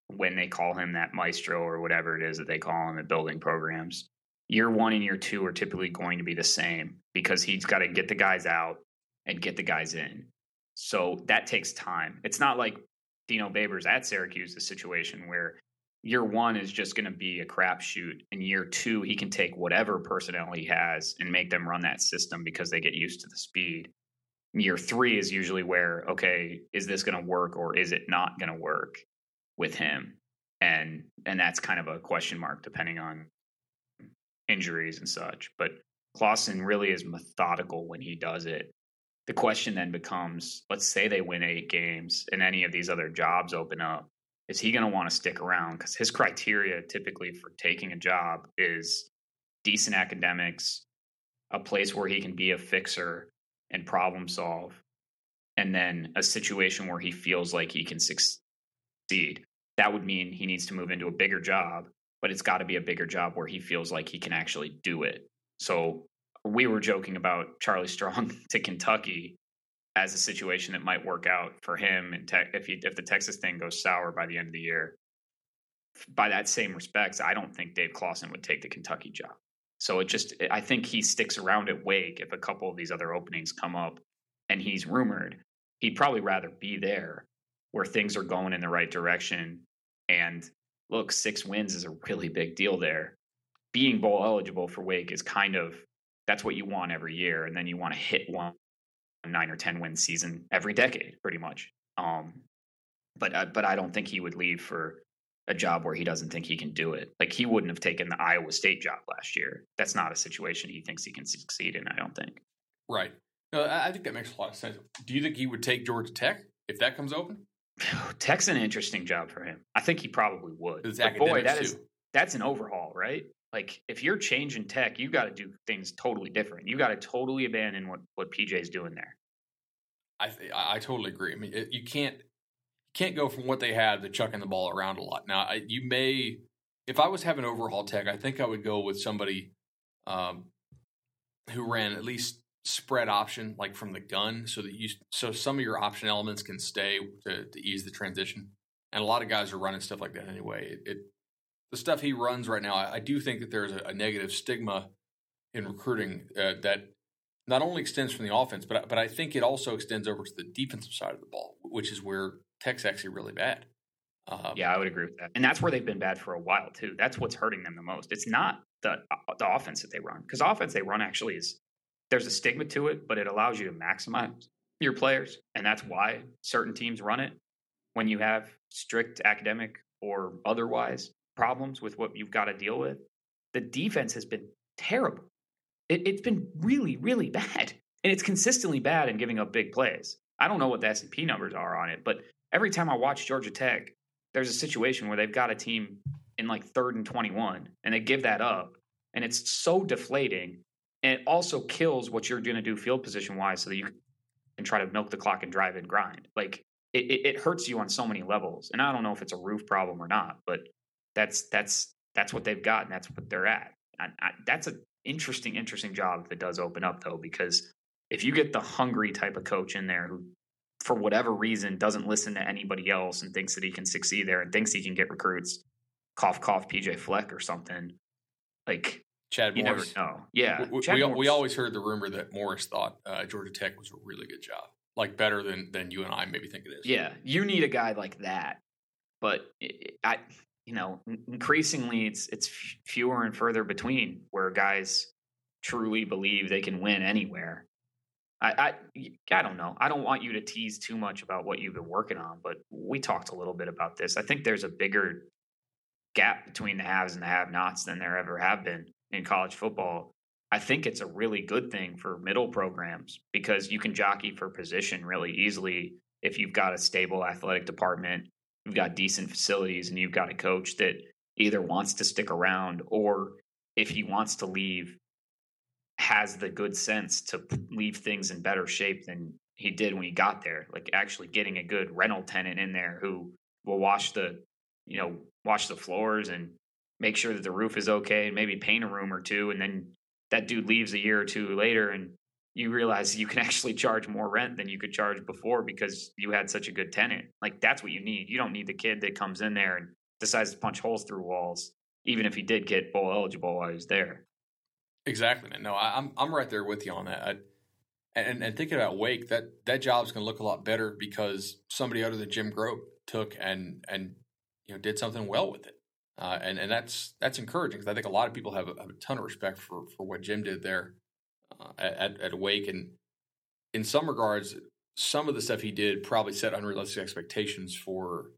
when they call him that maestro or whatever it is that they call him at building programs. Year one and year two are typically going to be the same because he's got to get the guys out and get the guys in. So that takes time. It's not like Dino Babers at Syracuse, the situation where year one is just going to be a crapshoot. And year two, he can take whatever personnel he has and make them run that system because they get used to the speed. Year three is usually where, okay, is this going to work or is it not going to work with him? And and that's kind of a question mark depending on injuries and such. But Clawson really is methodical when he does it. The question then becomes, let's say they win eight games and any of these other jobs open up. Is he going to want to stick around? Because his criteria typically for taking a job is decent academics, a place where he can be a fixer and problem solve, and then a situation where he feels like he can succeed. That would mean he needs to move into a bigger job, but it's got to be a bigger job where he feels like he can actually do it. So we were joking about Charlie Strong to Kentucky as a situation that might work out for him, and te- if he, if the Texas thing goes sour by the end of the year. By that same respects, I don't think Dave Clawson would take the Kentucky job. So it just, I think he sticks around at Wake if a couple of these other openings come up, and he's rumored. He'd probably rather be there where things are going in the right direction. And look, six wins is a really big deal there. Being bowl eligible for Wake is kind of, that's what you want every year. And then you want to hit one nine or ten win season every decade, pretty much. Um, but, uh, but I don't think he would leave for a job where he doesn't think he can do it. Like, he wouldn't have taken the Iowa State job last year. That's not a situation he thinks he can succeed in, I don't think. Right. No, I think that makes a lot of sense. Do you think he would take Georgia Tech if that comes open? Tech's an interesting job for him. I think he probably would. It's but boy, that too. is that's an overhaul, right? Like, if you're changing Tech, you got to do things totally different. You got to totally abandon what what P J's doing there. I th- I totally agree. I mean, it, you can't you can't go from what they had to chucking the ball around a lot. Now, I, you may, if I was having overhaul Tech, I think I would go with somebody um, who ran at least spread option, like from the gun, so that you so some of your option elements can stay to, to ease the transition. And a lot of guys are running stuff like that anyway. It, it the stuff he runs right now, I, I do think that there's a, a negative stigma in recruiting uh, that not only extends from the offense, but but I think it also extends over to the defensive side of the ball, which is where Tech's actually really bad. Um, yeah, I would agree with that, and that's where they've been bad for a while too. That's what's hurting them the most. It's not the the offense that they run, because offense they run actually is, there's a stigma to it, but it allows you to maximize your players, and that's why certain teams run it. When you have strict academic or otherwise problems with what you've got to deal with, the defense has been terrible. It, it's been really, really bad, and it's consistently bad in giving up big plays. I don't know what the S and P numbers are on it, but every time I watch Georgia Tech, there's a situation where they've got a team in like third and twenty-one, and they give that up, and it's so deflating, and it also kills what you're going to do field position-wise so that you can try to milk the clock and drive and grind. Like, it, it, it hurts you on so many levels, and I don't know if it's a roof problem or not, but that's that's that's what they've got, and that's what they're at. I, I, that's an interesting, interesting job if it does open up, though, because if you get the hungry type of coach in there who, for whatever reason, doesn't listen to anybody else and thinks that he can succeed there and thinks he can get recruits, cough, cough, P J Fleck or something, like, Chad you Morris. never know. Yeah. We, we, we always heard the rumor that Morris thought uh, Georgia Tech was a really good job, like better than than you and I maybe think it is. Yeah, you need a guy like that, but it, I, you know, increasingly it's it's fewer and further between where guys truly believe they can win anywhere. I, I I don't know. I don't want you to tease too much about what you've been working on, but we talked a little bit about this. I think there's a bigger gap between the haves and the have-nots than there ever have been in college football. I think it's a really good thing for middle programs because you can jockey for position really easily if you've got a stable athletic department, you've got decent facilities, and you've got a coach that either wants to stick around or, if he wants to leave, has the good sense to leave things in better shape than he did when he got there. Like, actually getting a good rental tenant in there who will wash the, you know, wash the floors and make sure that the roof is okay and maybe paint a room or two. And then that dude leaves a year or two later and you realize you can actually charge more rent than you could charge before because you had such a good tenant. Like, that's what you need. You don't need the kid that comes in there and decides to punch holes through walls, even if he did get bowl eligible while he was there. Exactly, man. No, I, I'm I'm right there with you on that. I, and and thinking about Wake, that that job's going to look a lot better because somebody other than Jim Grobe took and and you know did something well with it. Uh, and and that's that's encouraging because I think a lot of people have a, have a ton of respect for for what Jim did there uh, at at Wake, and in some regards, some of the stuff he did probably set unrealistic expectations for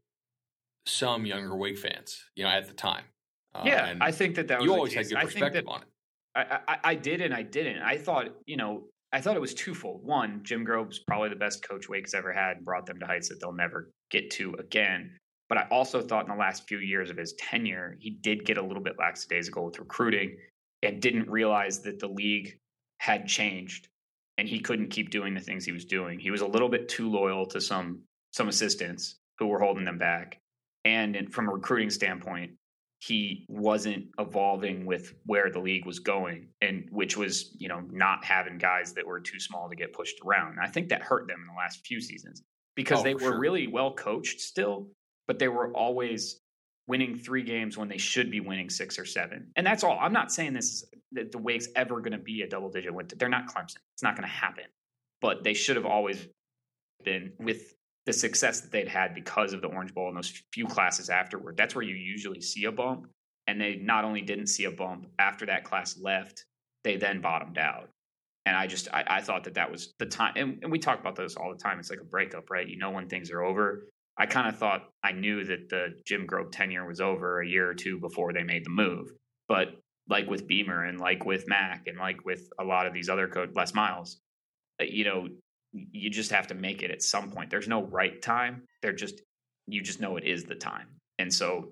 some younger Wake fans, you know, at the time. Uh, yeah, and I think that that was you always had good I perspective that, on it. I, I I did and I didn't. I thought you know I thought it was twofold. One, Jim Grobe's probably the best coach Wake's ever had and brought them to heights that they'll never get to again. But I also thought in the last few years of his tenure, he did get a little bit lackadaisical with recruiting and didn't realize that the league had changed and he couldn't keep doing the things he was doing. He was a little bit too loyal to some some assistants who were holding them back. And in, from a recruiting standpoint, he wasn't evolving with where the league was going, and which was, you know, not having guys that were too small to get pushed around. And I think that hurt them in the last few seasons because oh, they were sure. really well coached still. But they were always winning three games when they should be winning six or seven. And that's all. I'm not saying this is that the Wake's ever going to be a double-digit win. They're not Clemson. It's not going to happen. But they should have always been with the success that they'd had because of the Orange Bowl and those few classes afterward. That's where you usually see a bump. And they not only didn't see a bump after that class left, they then bottomed out. And I just I, I thought that that was the time. And, and we talk about this all the time. It's like a breakup, right? You know when things are over. I kind of thought I knew that the Jim Grobe tenure was over a year or two before they made the move. But like with Beamer and like with Mack and like with a lot of these other coaches, Les Miles, you know, you just have to make it at some point. There's no right time. They're just, you just know it is the time. And so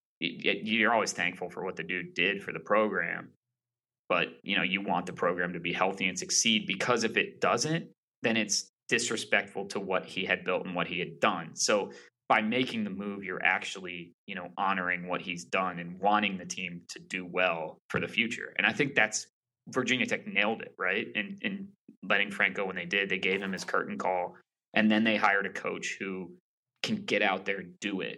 you're always thankful for what the dude did for the program. But, you know, you want the program to be healthy and succeed, because if it doesn't, then it's disrespectful to what he had built and what he had done. So by making the move, you're actually, you know, honoring what he's done and wanting the team to do well for the future. And I think that's Virginia Tech nailed it, right? And and letting Frank go when they did, they gave him his curtain call, and then they hired a coach who can get out there and do it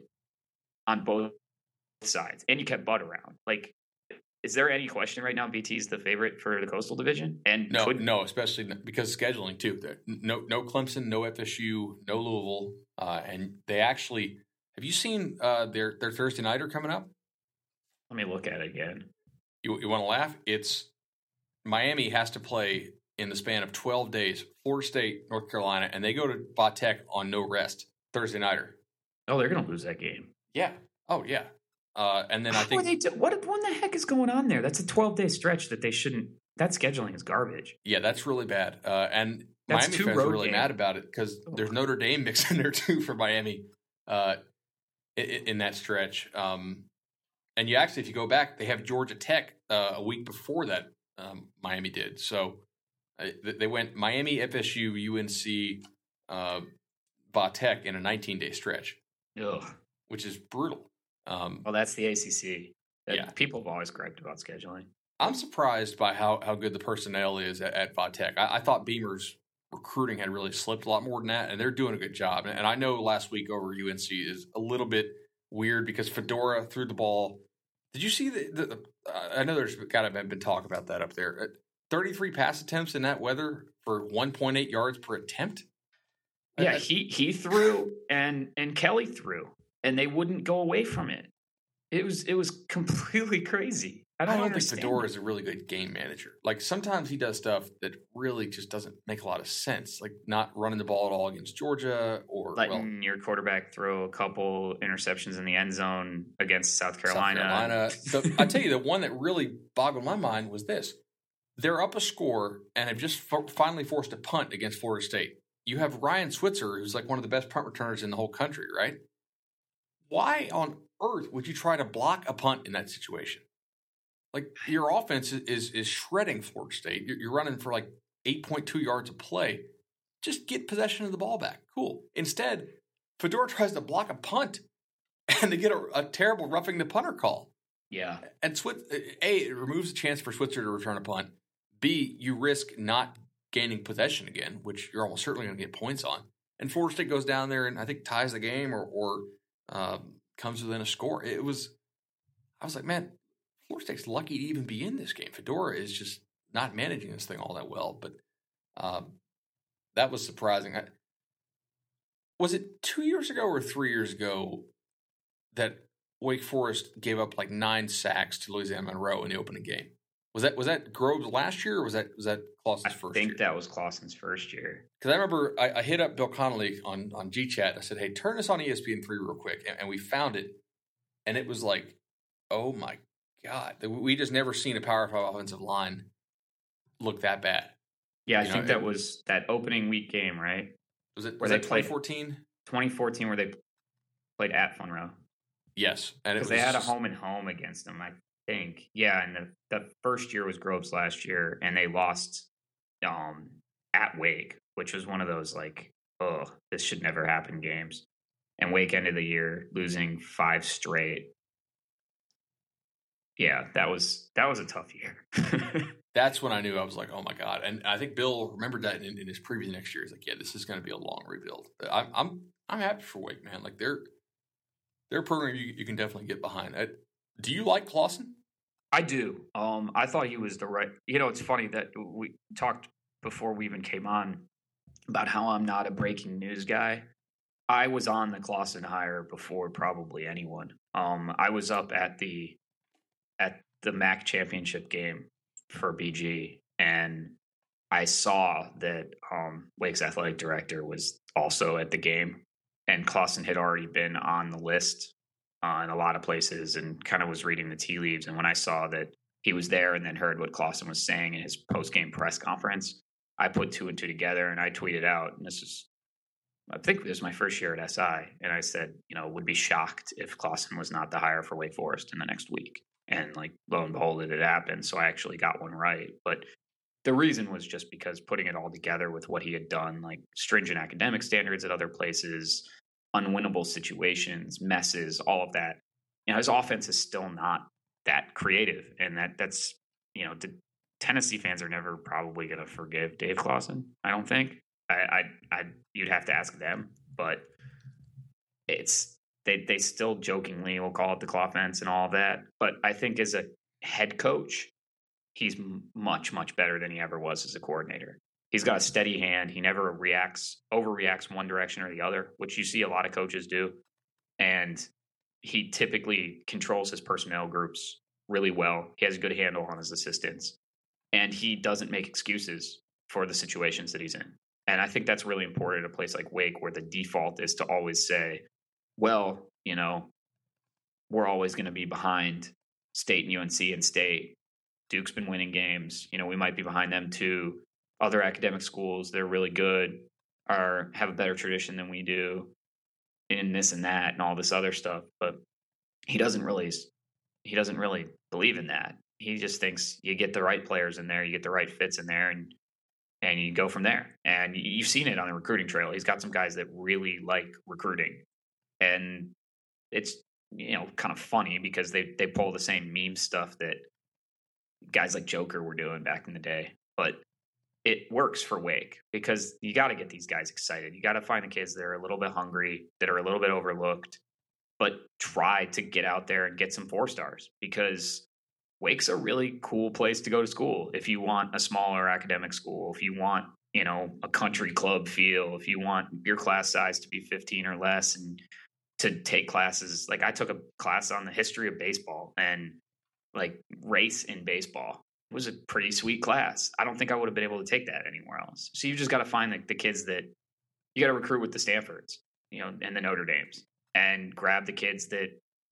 on both sides. And you kept Bud around. Like, is there any question right now V T is the favorite for the Coastal Division? And no, could, no, especially because scheduling too. No, no Clemson, no F S U, no Louisville, uh, and they actually. Have you seen uh, their their Thursday nighter coming up? Let me look at it again. You you want to laugh? It's Miami has to play in the span of twelve days. Florida State, North Carolina, and they go to Va Tech on no rest Thursday nighter. Oh, they're going to lose that game. Yeah. Oh, yeah. Uh, and then How I think are they do- what what the heck is going on there? That's a twelve-day stretch that they shouldn't. That scheduling is garbage. Yeah, that's really bad. Uh, and That's Miami two fans are road really games. mad about it because there's Notre Dame mixed in there too for Miami uh, in, in that stretch. Um, and you actually, if you go back, they have Georgia Tech uh, a week before that. Um, Miami did so. Uh, they went Miami, F S U, U N C, uh, Va Tech in a nineteen-day stretch, Ugh. which is brutal. Um, Well, that's the A C C. That Yeah. People have always griped about scheduling. I'm surprised by how, how good the personnel is at, at Va Tech. I, I thought Beamer's recruiting had really slipped a lot more than that, and they're doing a good job. And, and I know last week over U N C is a little bit weird because Fedora threw the ball. Did you see the? the uh, I know there's got to have been talk about that up there. Uh, thirty-three pass attempts in that weather for one point eight yards per attempt. Yeah, I, he he threw and and Kelly threw, and they wouldn't go away from it. It was it was completely crazy. I I don't, don't think understand. Fedora it. is a really good game manager. Like sometimes he does stuff that really just doesn't make a lot of sense. Like not running the ball at all against Georgia or Letting well, your quarterback throw a couple interceptions in the end zone against South Carolina. South Carolina. The, I tell you, the one that really boggled my mind was this: they're up a score and have just f- finally forced a punt against Florida State. You have Ryan Switzer, who's like one of the best punt returners in the whole country, right? Why on earth would you try to block a punt in that situation? Like your offense is is, is shredding Florida State. You're, you're running for like eight point two yards a play. Just get possession of the ball back. Cool. Instead, Fedora tries to block a punt, and they get a, a terrible roughing the punter call. Yeah, And Swit- A, it removes the chance for Switzer to return a punt. B, you risk not gaining possession again, which you're almost certainly going to get points on. And Florida State goes down there and I think ties the game or, or um, comes within a score. It was, I was like, man, Florida State's lucky to even be in this game. Fedora is just not managing this thing all that well. But um, that was surprising. I, was it two years ago or three years ago that Wake Forest gave up like nine sacks to Louisiana Monroe in the opening game? Was that was that Groves last year, or was that was that Clausen's first year? I think that was Clausen's first year. Because I remember I, I hit up Bill Connolly on on G Chat. I said, "Hey, turn this on E S P N three real quick," and, and we found it, and it was like, "Oh my God, we just never seen a Power Five offensive line look that bad." Yeah, I you think know, that it, was that opening week game, right? Was it where was they twenty fourteen? twenty fourteen, where they played at Funrow. Yes, and because they had a home and home against them, I think. Yeah, and the, the first year was Groves last year, and they lost um, at Wake, which was one of those like, oh, this should never happen games. And Wake ended the year losing five straight. Yeah, that was that was a tough year. That's when I knew. I was like, oh my God. And I think Bill remembered that in, in his preview next year. He's like, yeah, this is going to be a long rebuild. I'm I'm I'm happy for Wake, man. Like they're they're a program you, you can definitely get behind. I, do you like Clausen? I do. Um, I thought he was the right. You know, it's funny that we talked before we even came on about how I'm not a breaking news guy. I was on the Clausen hire before probably anyone. Um, I was up at the at the M A C championship game for B G, and I saw that um, Wake's athletic director was also at the game, and Clausen had already been on the list uh, in a lot of places and kind of was reading the tea leaves. And when I saw that he was there and then heard what Clausen was saying in his post-game press conference, I put two and two together, and I tweeted out, and this is, I think this was my first year at S I, and I said, you know, would be shocked if Clausen was not the hire for Wake Forest in the next week. And like, lo and behold, it had happened. So I actually got one right. But the reason was just because putting it all together with what he had done, like stringent academic standards at other places, unwinnable situations, messes, all of that. You know, his offense is still not that creative. And that that's, you know, the Tennessee fans are never probably going to forgive Dave Clausen, I don't think. I, I, I, you'd have to ask them, but it's, they, they still jokingly will call it the claw fence and all of that. But I think as a head coach, he's much, much better than he ever was as a coordinator. He's got a steady hand. He never reacts, overreacts one direction or the other, which you see a lot of coaches do. And he typically controls his personnel groups really well. He has a good handle on his assistants, and he doesn't make excuses for the situations that he's in. And I think that's really important at a place like Wake, where the default is to always say, well, you know, we're always going to be behind State and U N C and State. Duke's been winning games. You know, we might be behind them too. Other academic schools, they're really good, are have a better tradition than we do in this and that and all this other stuff. But he doesn't really, he doesn't really believe in that. He just thinks you get the right players in there, you get the right fits in there, and and you go from there. And you've seen it on the recruiting trail. He's got some guys that really like recruiting. And it's, you know, kind of funny because they, they pull the same meme stuff that guys like Joker were doing back in the day. But it works for Wake because you got to get these guys excited. You got to find the kids that are a little bit hungry, that are a little bit overlooked, but try to get out there and get some four stars, because Wake's a really cool place to go to school. If you want a smaller academic school, if you want, you know, a country club feel, if you want your class size to be fifteen or less, and to take classes. Like I took a class on the history of baseball and like race in baseball. It was a pretty sweet class. I don't think I would have been able to take that anywhere else. So you just got to find the, the kids that you got to recruit with the Stanfords, you know, and the Notre Dames, and grab the kids that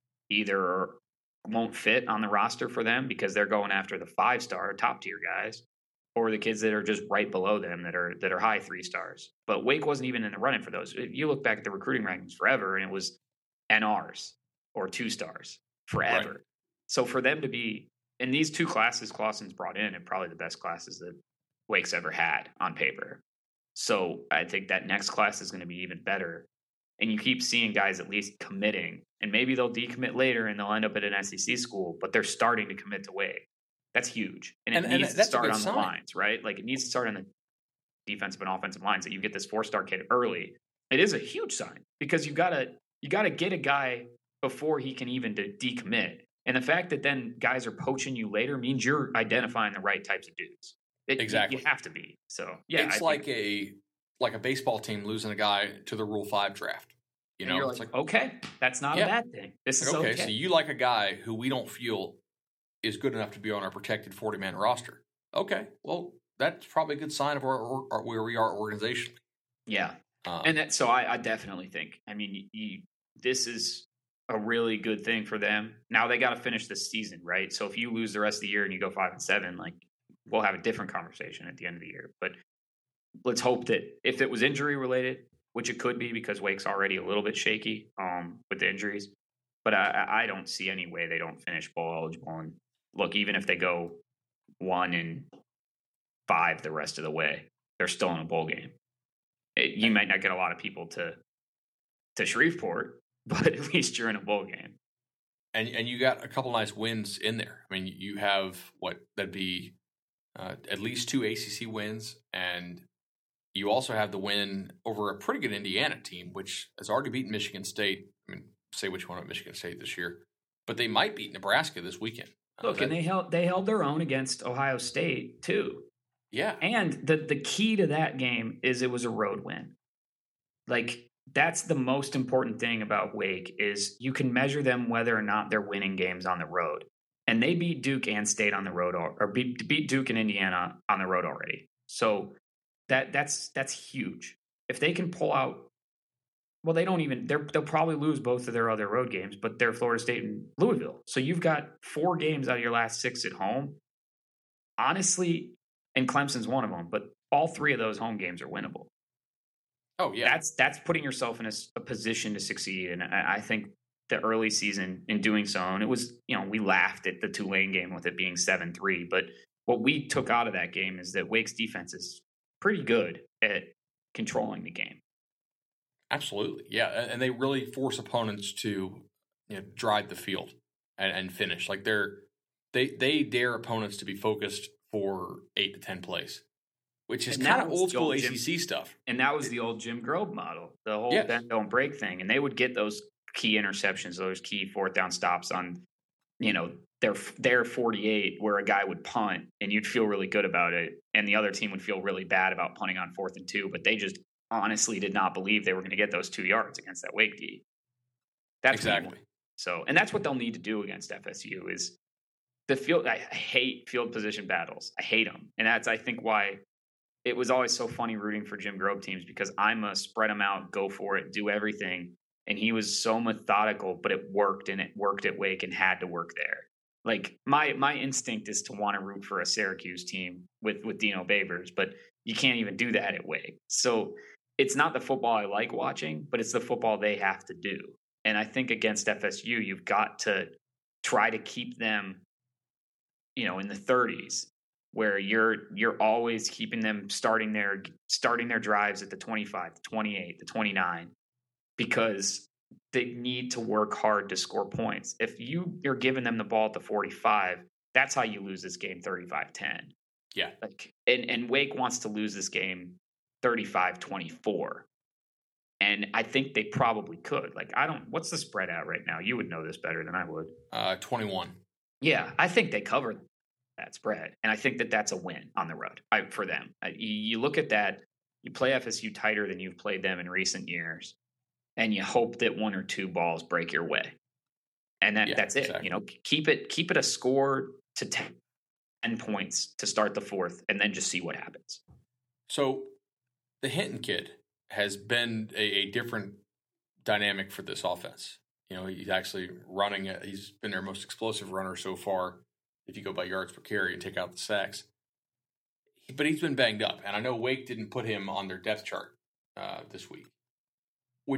either won't fit on the roster for them because they're going after the five star top tier guys, or the kids that are just right below them that are that are high three stars. But Wake wasn't even in the running for those. If you look back at the recruiting rankings forever, and it was N Rs or two stars forever. Right. So for them to be in these two classes Clausen's brought in, and probably the best classes that Wake's ever had on paper. So I think that next class is going to be even better. And you keep seeing guys at least committing, and maybe they'll decommit later and they'll end up at an S E C school, but they're starting to commit to Wake. That's huge. And it and, needs and to start on sign. the lines, right? Like it needs to start on the defensive and offensive lines, that you get this four-star kid early. It is a huge sign because you gotta you gotta get a guy before he can even de- decommit. And the fact that then guys are poaching you later means you're identifying the right types of dudes. It, Exactly. You, you have to be. So, yeah. It's I like think, a like a baseball team losing a guy to the Rule five draft. You know, you're it's like, like, okay, that's not yeah. a bad thing. This is okay, okay. so you like a guy who we don't feel is good enough to be on our protected forty-man roster. Okay, well, that's probably a good sign of our, our, where we are organizationally. Yeah. Um, And that, so I, I definitely think, I mean, you, you, this is a really good thing for them. Now they got to finish this season, right? So if you lose the rest of the year and you go five and seven, like we'll have a different conversation at the end of the year. But let's hope that if it was injury related, which it could be because Wake's already a little bit shaky um, with the injuries, but I, I don't see any way they don't finish bowl eligible. And look, even if they go one and five the rest of the way, they're still in a bowl game. It, you might not get a lot of people to to Shreveport, but at least you're in a bowl game. and and you got a couple nice wins in there. I mean, you have what that'd be uh, at least two A C C wins, and you also have the win over a pretty good Indiana team, which has already beaten Michigan State. I mean, say which one at Michigan State this year, but they might beat Nebraska this weekend. Look, uh, that, and they held they held their own against Ohio State too. yeah, And the the key to that game is it was a road win. Like that's the most important thing about Wake is you can measure them whether or not they're winning games on the road. And they beat Duke and State on the road, or beat, beat Duke and Indiana on the road already. So that that's that's huge. If they can pull out, well, they don't even. They're, they'll probably lose both of their other road games, but they're Florida State and Louisville. So you've got four games out of your last six at home. Honestly, and Clemson's one of them, but all three of those home games are winnable. oh yeah, That's that's putting yourself in a, a position to succeed, and I, I think the early season in doing so, and it was, you know, we laughed at the Tulane game with it being seven three, but what we took out of that game is that Wake's defense is pretty good at controlling the game. absolutely, yeah, and, and they really force opponents to you know drive the field and, and finish. Like they're they they dare opponents to be focused for eight to ten plays, which is And kind that of was old the school old A Jim- C C stuff. And that was the old Jim Grobe model, the whole Yes. bend don't break thing, and they would get those key interceptions, those key fourth down stops on, you know, their their forty-eight, where a guy would punt and you'd feel really good about it, and the other team would feel really bad about punting on fourth and two, but they just honestly did not believe they were going to get those two yards against that Wake D. That's what you Exactly. want. So, and that's what they'll need to do against F S U is the field. I hate field position battles. I hate them, and that's I think why it was always so funny rooting for Jim Grobe teams, because I'm a spread them out, go for it, do everything. And he was so methodical, but it worked, and it worked at Wake and had to work there. Like my my instinct is to want to root for a Syracuse team with, with Dino Babers, but you can't even do that at Wake. So it's not the football I like watching, but it's the football they have to do. And I think against F S U, you've got to try to keep them, you know, in the thirties, where you're you're always keeping them starting their starting their drives at the twenty-five, the twenty-eight, the twenty-nine, because they need to work hard to score points. If you are giving them the ball at the forty-five, that's how you lose this game thirty-five ten. Yeah. Like and, and Wake wants to lose this game thirty-five twenty-four. And I think they probably could. Like I don't what's the spread at right now? You would know this better than I would. Uh, twenty-one. Yeah, I think they covered that spread, and I think that that's a win on the road I, for them. I, you, you look at that, you play F S U tighter than you've played them in recent years, and you hope that one or two balls break your way, and that Yeah, that's it. exactly. You know, keep it keep it a score to ten points to start the fourth, and then just see what happens. So the Hinton kid has been a, a different dynamic for this offense. You know, he's actually running. A, he's been their most explosive runner so far, if you go by yards per carry and take out the sacks. But he's been banged up, and I know Wake didn't put him on their depth chart uh, this week. Would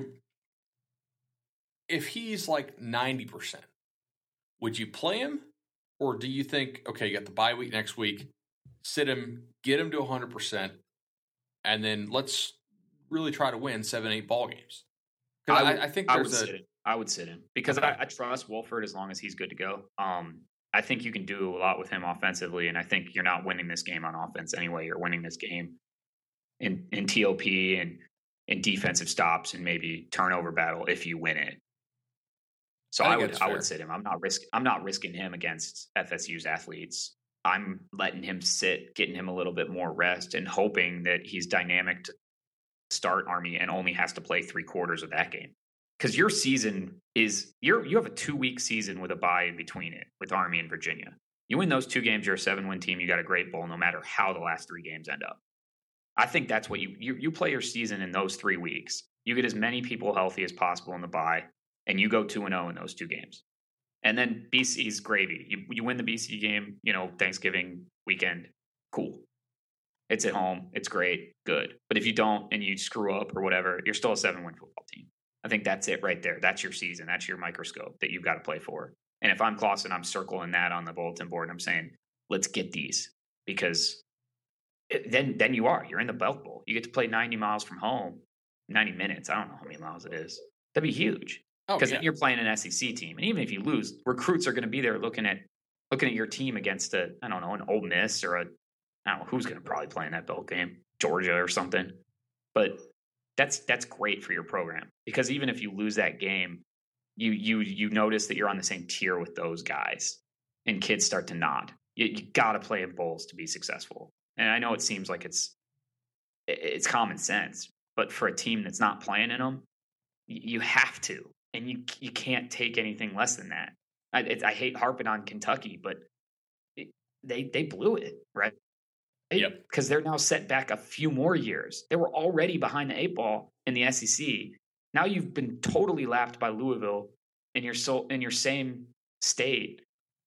if he's like ninety percent, would you play him, or do you think, okay, you got the bye week next week, sit him, get him to one hundred percent, and then let's really try to win seven, eight ball games? I, I, would, I think I there's would a sit him. I would sit him because Okay. I, I trust Wolford as long as he's good to go. Um, I think you can do a lot with him offensively, and I think you're not winning this game on offense anyway. You're winning this game in, in T O P and in defensive stops and maybe turnover battle if you win it. So I I, think would that's I fair. would sit him. I'm not risk I'm not risking him against F S U's athletes. I'm letting him sit, getting him a little bit more rest, and hoping that he's dynamic to start Army and only has to play three quarters of that game. Because your season is you're you have a two week season with a bye in between it with Army and Virginia. You win those two games, you're a seven win team. You got a great bowl, no matter how the last three games end up. I think that's what you you you play your season in those three weeks. You get as many people healthy as possible in the bye, and you go two and zero in those two games. And then B C's gravy. You you win the B C game, you know, Thanksgiving weekend. Cool. It's at home. It's great. Good. But if you don't and you screw up or whatever, you're still a seven win football team. I think that's it right there. That's your season. That's your microscope that you've got to play for. And if I'm Clausen, I'm circling that on the bulletin board. And I'm saying, let's get these because it, then then you are. You're in the Belk Bowl. You get to play ninety miles from home, ninety minutes. I don't know how many miles it is. That'd be huge because Oh, yeah. then you're playing an S E C team. And even if you lose, recruits are going to be there looking at looking at your team against a I don't know an Ole Miss or a I don't know who's going to probably play in that Belk game, Georgia or something. But that's that's great for your program because even if you lose that game, you you you notice that you're on the same tier with those guys, and kids start to nod. You, you got to play in bowls to be successful. And I know it seems like it's it's common sense, but for a team that's not playing in them, you have to, and you you can't take anything less than that. I, it, I hate harping on Kentucky, but it, they they blew it, right? Yep. Because they're now set back a few more years. They were already behind the eight ball in the S E C. Now you've been totally lapped by Louisville in your so in your same state.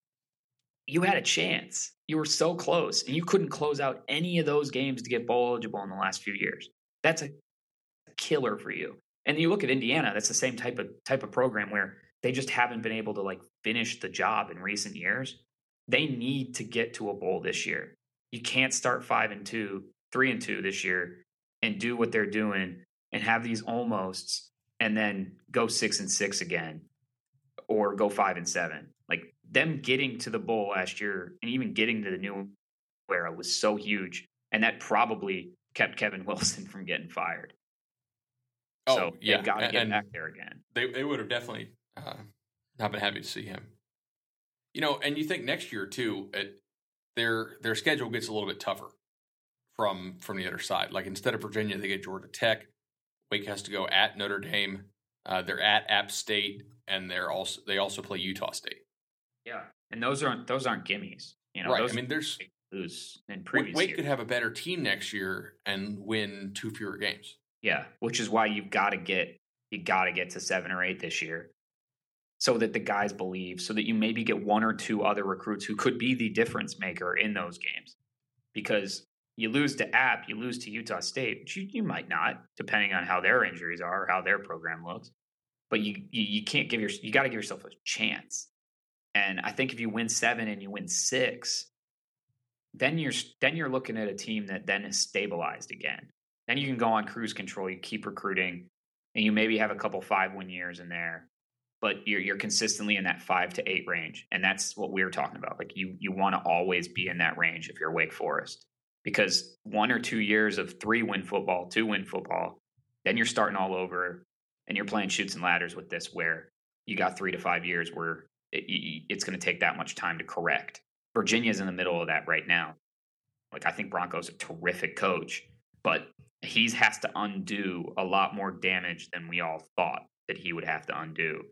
You had a chance. You were so close, and you couldn't close out any of those games to get bowl eligible in the last few years. That's a killer for you. And you look at Indiana. That's the same type of type of program where they just haven't been able to like finish the job in recent years. They need to get to a bowl this year. You can't start five and two, three and two this year and do what they're doing and have these almosts and then go six and six again or go five and seven. Like them getting to the bowl last year and even getting to the new era was so huge. And that probably kept Kevin Wilson from getting fired. Oh, so yeah. they've got to get and back there again. They they would have definitely uh, not been happy to see him. You know, and you think next year too, it, their their schedule gets a little bit tougher from from the other side. Like instead of Virginia, they get Georgia Tech. Wake has to go at Notre Dame. Uh, they're at App State, and they're also they also play Utah State. Yeah, and those aren't those aren't gimmies. You know, Right. those I mean, there's lose in previous Wake years. could have a better team next year and win two fewer games. Yeah, which is why you've got to get you got to get to seven or eight this year, so that the guys believe, so that you maybe get one or two other recruits who could be the difference maker in those games. Because you lose to App, you lose to Utah State, which you, you might not, depending on how their injuries are, or how their program looks. But you you, you can't give your you got to give yourself a chance. And I think if you win seven and you win six, then you're then you're looking at a team that then is stabilized again. Then you can go on cruise control. You keep recruiting, and you maybe have a couple five win years in there, but you're you're consistently in that five to eight range, and that's what we were talking about. Like you you want to always be in that range if you're Wake Forest, because one or two years of three win football, two win football, then you're starting all over, and you're playing chutes and ladders with this, where you got three to five years where it, it's going to take that much time to correct. Virginia's in the middle of that right now. Like I think Bronco's a terrific coach, but he has to undo a lot more damage than we all thought that he would have to undo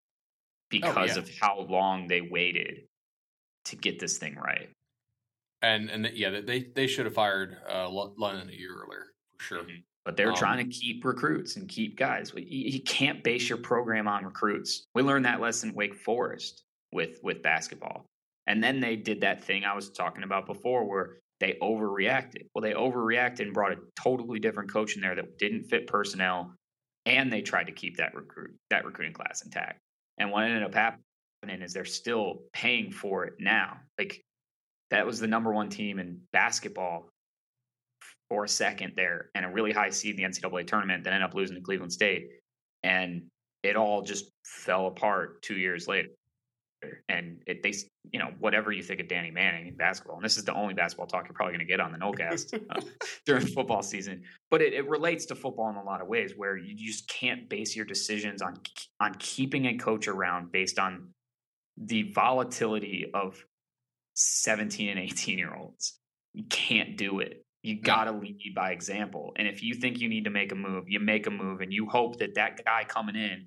because oh, yeah. of how long they waited to get this thing right. And and yeah, they they should have fired uh, London a year earlier for sure. Mm-hmm. But they're um, trying to keep recruits and keep guys. You, you can't base your program on recruits. We learned that lesson at Wake Forest with with basketball, and then they did that thing I was talking about before, where they overreacted. Well, they overreacted and brought a totally different coach in there that didn't fit personnel, and they tried to keep that recruit that recruiting class intact. And what ended up happening is they're still paying for it now. Like that was the number one team in basketball for a second there, and a really high seed in the N C double A tournament, then ended up losing to Cleveland State, and it all just fell apart two years later. And it, they, you know, whatever you think of Danny Manning in basketball, and this is the only basketball talk you're probably going to get on the Nolecast uh, during football season, but it, it relates to football in a lot of ways where you just can't base your decisions on on keeping a coach around based on the volatility of seventeen and eighteen year olds. You can't do it. You got to lead by example. And if you think you need to make a move, you make a move, and you hope that that guy coming in,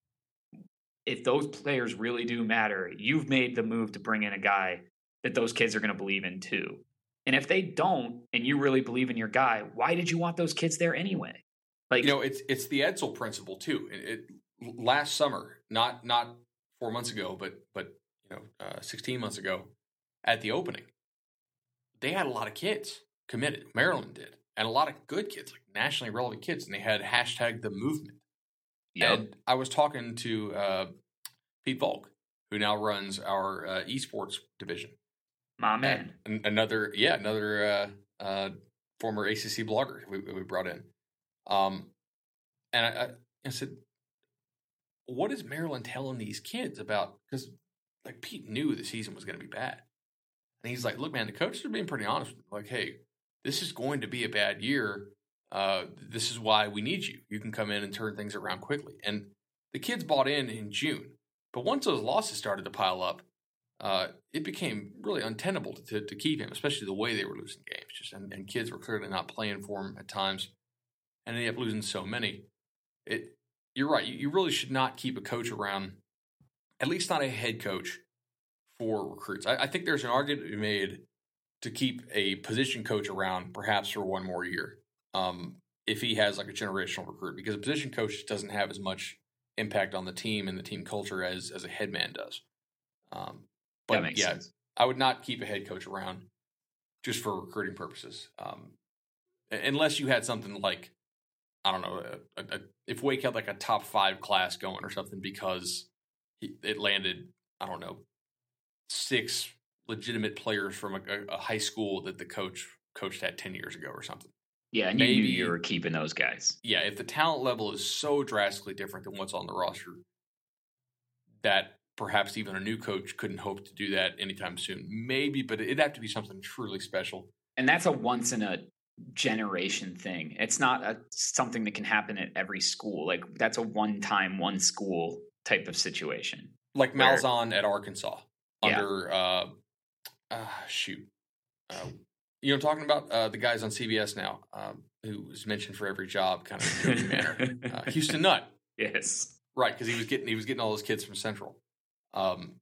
if those players really do matter, you've made the move to bring in a guy that those kids are going to believe in too. And if they don't, and you really believe in your guy, why did you want those kids there anyway? Like, you know, it's it's the Edsel principle too. It, it, last summer, not not four months ago, but but you know, uh, sixteen months ago, at the opening, they had a lot of kids committed. Maryland did, and a lot of good kids, like nationally relevant kids, and they had hashtag the movement. Yep. And I was talking to uh, Pete Volk, who now runs our uh, esports division. My man. And another, yeah, another uh, uh, former A C C blogger we, we brought in. Um, and I, I, I said, what is Maryland telling these kids about? Because like Pete knew the season was going to be bad. And he's like, look, man, the coaches are being pretty honest. Like, hey, this is going to be a bad year. Uh, this is why we need you. You can come in and turn things around quickly. And the kids bought in in June. But once those losses started to pile up, uh, it became really untenable to, to, to keep him, especially the way they were losing games. Just and, and kids were clearly not playing for him at times. And they ended up losing so many. It, you're right. You, you really should not keep a coach around, at least not a head coach, for recruits. I, I think there's an argument to be made to keep a position coach around perhaps for one more year. Um, if he has like a generational recruit, because a position coach doesn't have as much impact on the team and the team culture as as a head man does. Um, but that makes yeah, sense. I would not keep a head coach around just for recruiting purposes, um, unless you had something like, I don't know, a, a, if Wake had like a top five class going or something because he, it landed, I don't know, six legitimate players from a, a high school that the coach coached at ten years ago or something. Yeah, and Maybe, you knew you were keeping those guys. Yeah, if the talent level is so drastically different than what's on the roster, that perhaps even a new coach couldn't hope to do that anytime soon. Maybe, but it'd have to be something truly special. And that's a once in a generation thing. It's not a, something that can happen at every school. Like that's a one time, one school type of situation. Like where, Malzahn at Arkansas yeah. under, uh, uh, shoot. Uh, You know what I'm talking about? Uh, the guys on C B S now, um, who was mentioned for every job, kind of in a manner. Uh, Houston Nutt, yes, right? Because he was getting he was getting all those kids from Central. Um,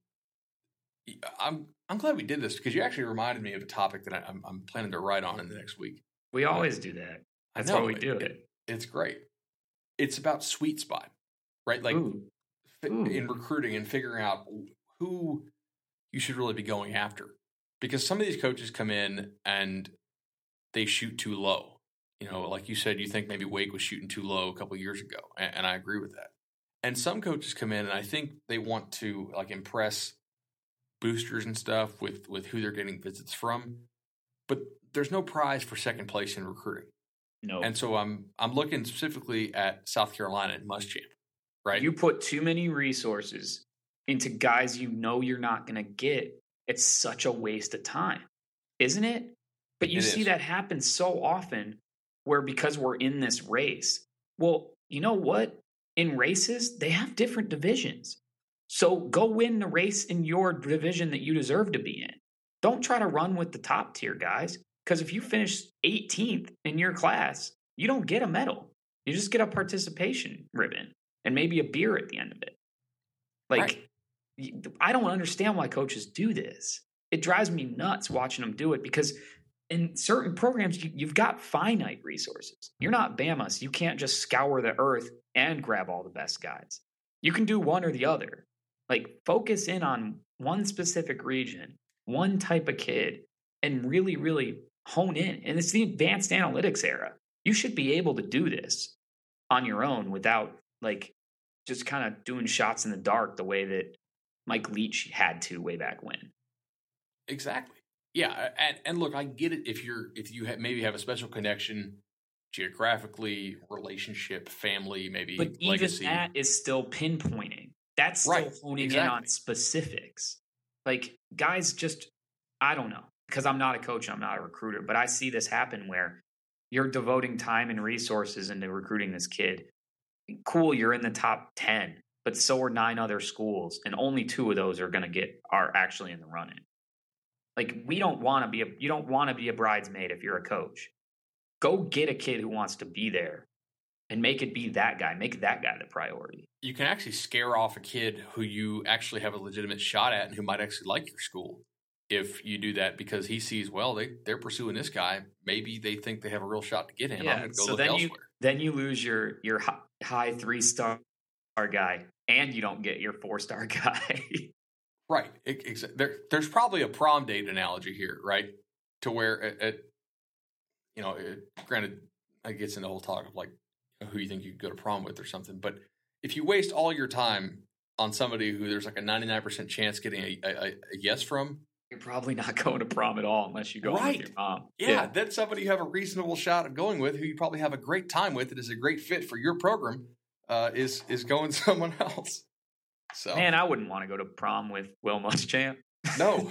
I'm I'm glad we did this because you actually reminded me of a topic that I, I'm I'm planning to write on in the next week. We always uh, do that. That's why we do it, it. It's great. It's about sweet spot, right? Like Ooh. F- Ooh. in recruiting and figuring out who you should really be going after. Because some of these coaches come in and they shoot too low. You know, like you said, you think maybe Wake was shooting too low a couple of years ago, and, and I agree with that. And some coaches come in and I think they want to like impress boosters and stuff with, with who they're getting visits from, but there's no prize for second place in recruiting. No. And so I'm I'm looking specifically at South Carolina and Muschamp, right? You put too many resources into guys you know you're not going to get. It's such a waste of time, isn't it? But you it see is. that happen so often where because we're in this race, well, you know what? In races, they have different divisions. So go win the race in your division that you deserve to be in. Don't try to run with the top tier guys, because if you finish eighteenth in your class, you don't get a medal. You just get a participation ribbon and maybe a beer at the end of it. Like, right. I don't understand why coaches do this. It drives me nuts watching them do it because in certain programs, you, you've got finite resources. You're not Bama, so you can't just scour the earth and grab all the best guys. You can do one or the other. Like, focus in on one specific region, one type of kid, and really, really hone in. And it's the advanced analytics era. You should be able to do this on your own without, like, just kind of doing shots in the dark the way that Mike Leach had to way back when. Exactly. Yeah, and and look, I get it if you're if you have, maybe have a special connection geographically, relationship, family, maybe but legacy. Even that is still pinpointing. That's still Right, honing exactly. in on specifics. Like guys just, I don't know, because I'm not a coach, I'm not a recruiter, but I see this happen where you're devoting time and resources into recruiting this kid. Cool, you're in the top ten, but so are nine other schools, and only two of those are going to get are actually in the running. Like we don't want to be a you don't want to be a bridesmaid if you're a coach. Go get a kid who wants to be there and make it be that guy. Make that guy the priority. You can actually scare off a kid who you actually have a legitimate shot at and who might actually like your school if you do that, because he sees, well, they, they're pursuing this guy. Maybe they think they have a real shot to get him. Yeah, I'm going to go so look then elsewhere. you then you lose your your hi- high three star guy, and you don't get your four star guy. Right. It, it's, there, there's probably a prom date analogy here, right? To where, at, at, you know, it, granted, it gets into the whole talk of like who you think you could go to prom with or something. But if you waste all your time on somebody who there's like a ninety-nine percent chance getting a, a, a yes from, You're probably not going to prom at all unless you go Right. with your mom. yeah, yeah, that's somebody you have a reasonable shot of going with, who you probably have a great time with, that is a great fit for your program, uh, is is going someone else. So Man, I wouldn't want to go to prom with Will Muschamp. no.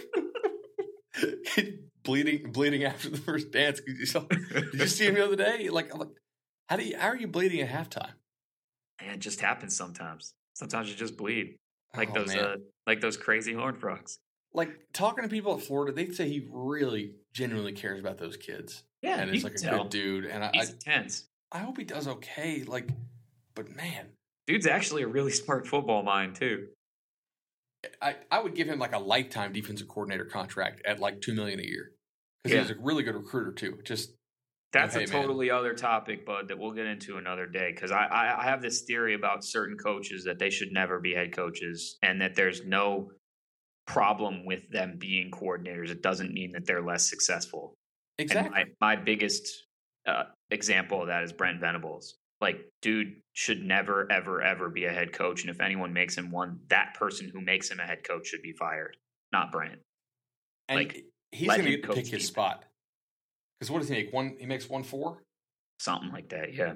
bleeding bleeding after the first dance. Did you, saw, did you see him the other day? Like, I'm like, how do you how are you bleeding at halftime? Man, it just happens sometimes. Sometimes you just bleed. Like Oh, those man. uh, like those crazy horned frogs. Like, talking to people at Florida, they'd say he really genuinely cares about those kids. Yeah, and you it's like a can tell. good dude. And I, I He's intense. I hope he does okay. Like, but man, Dude's actually a really smart football mind too. I, I would give him like a lifetime defensive coordinator contract at like two million a year, because Yeah. he's a really good recruiter too. Just That's hey, a man. totally other topic, bud, that we'll get into another day. Because I, I, I have this theory about certain coaches that they should never be head coaches, and that there's no problem with them being coordinators. It doesn't mean that they're less successful. exactly. And my, my biggest uh, example of that is Brent Venables. Like, dude should never, ever, ever be a head coach. And if anyone makes him one, that person who makes him a head coach should be fired, not Brent. and like, he's let going to him get to pick coach his defense. spot. Because what does he make? One he makes one four. Something like that, yeah.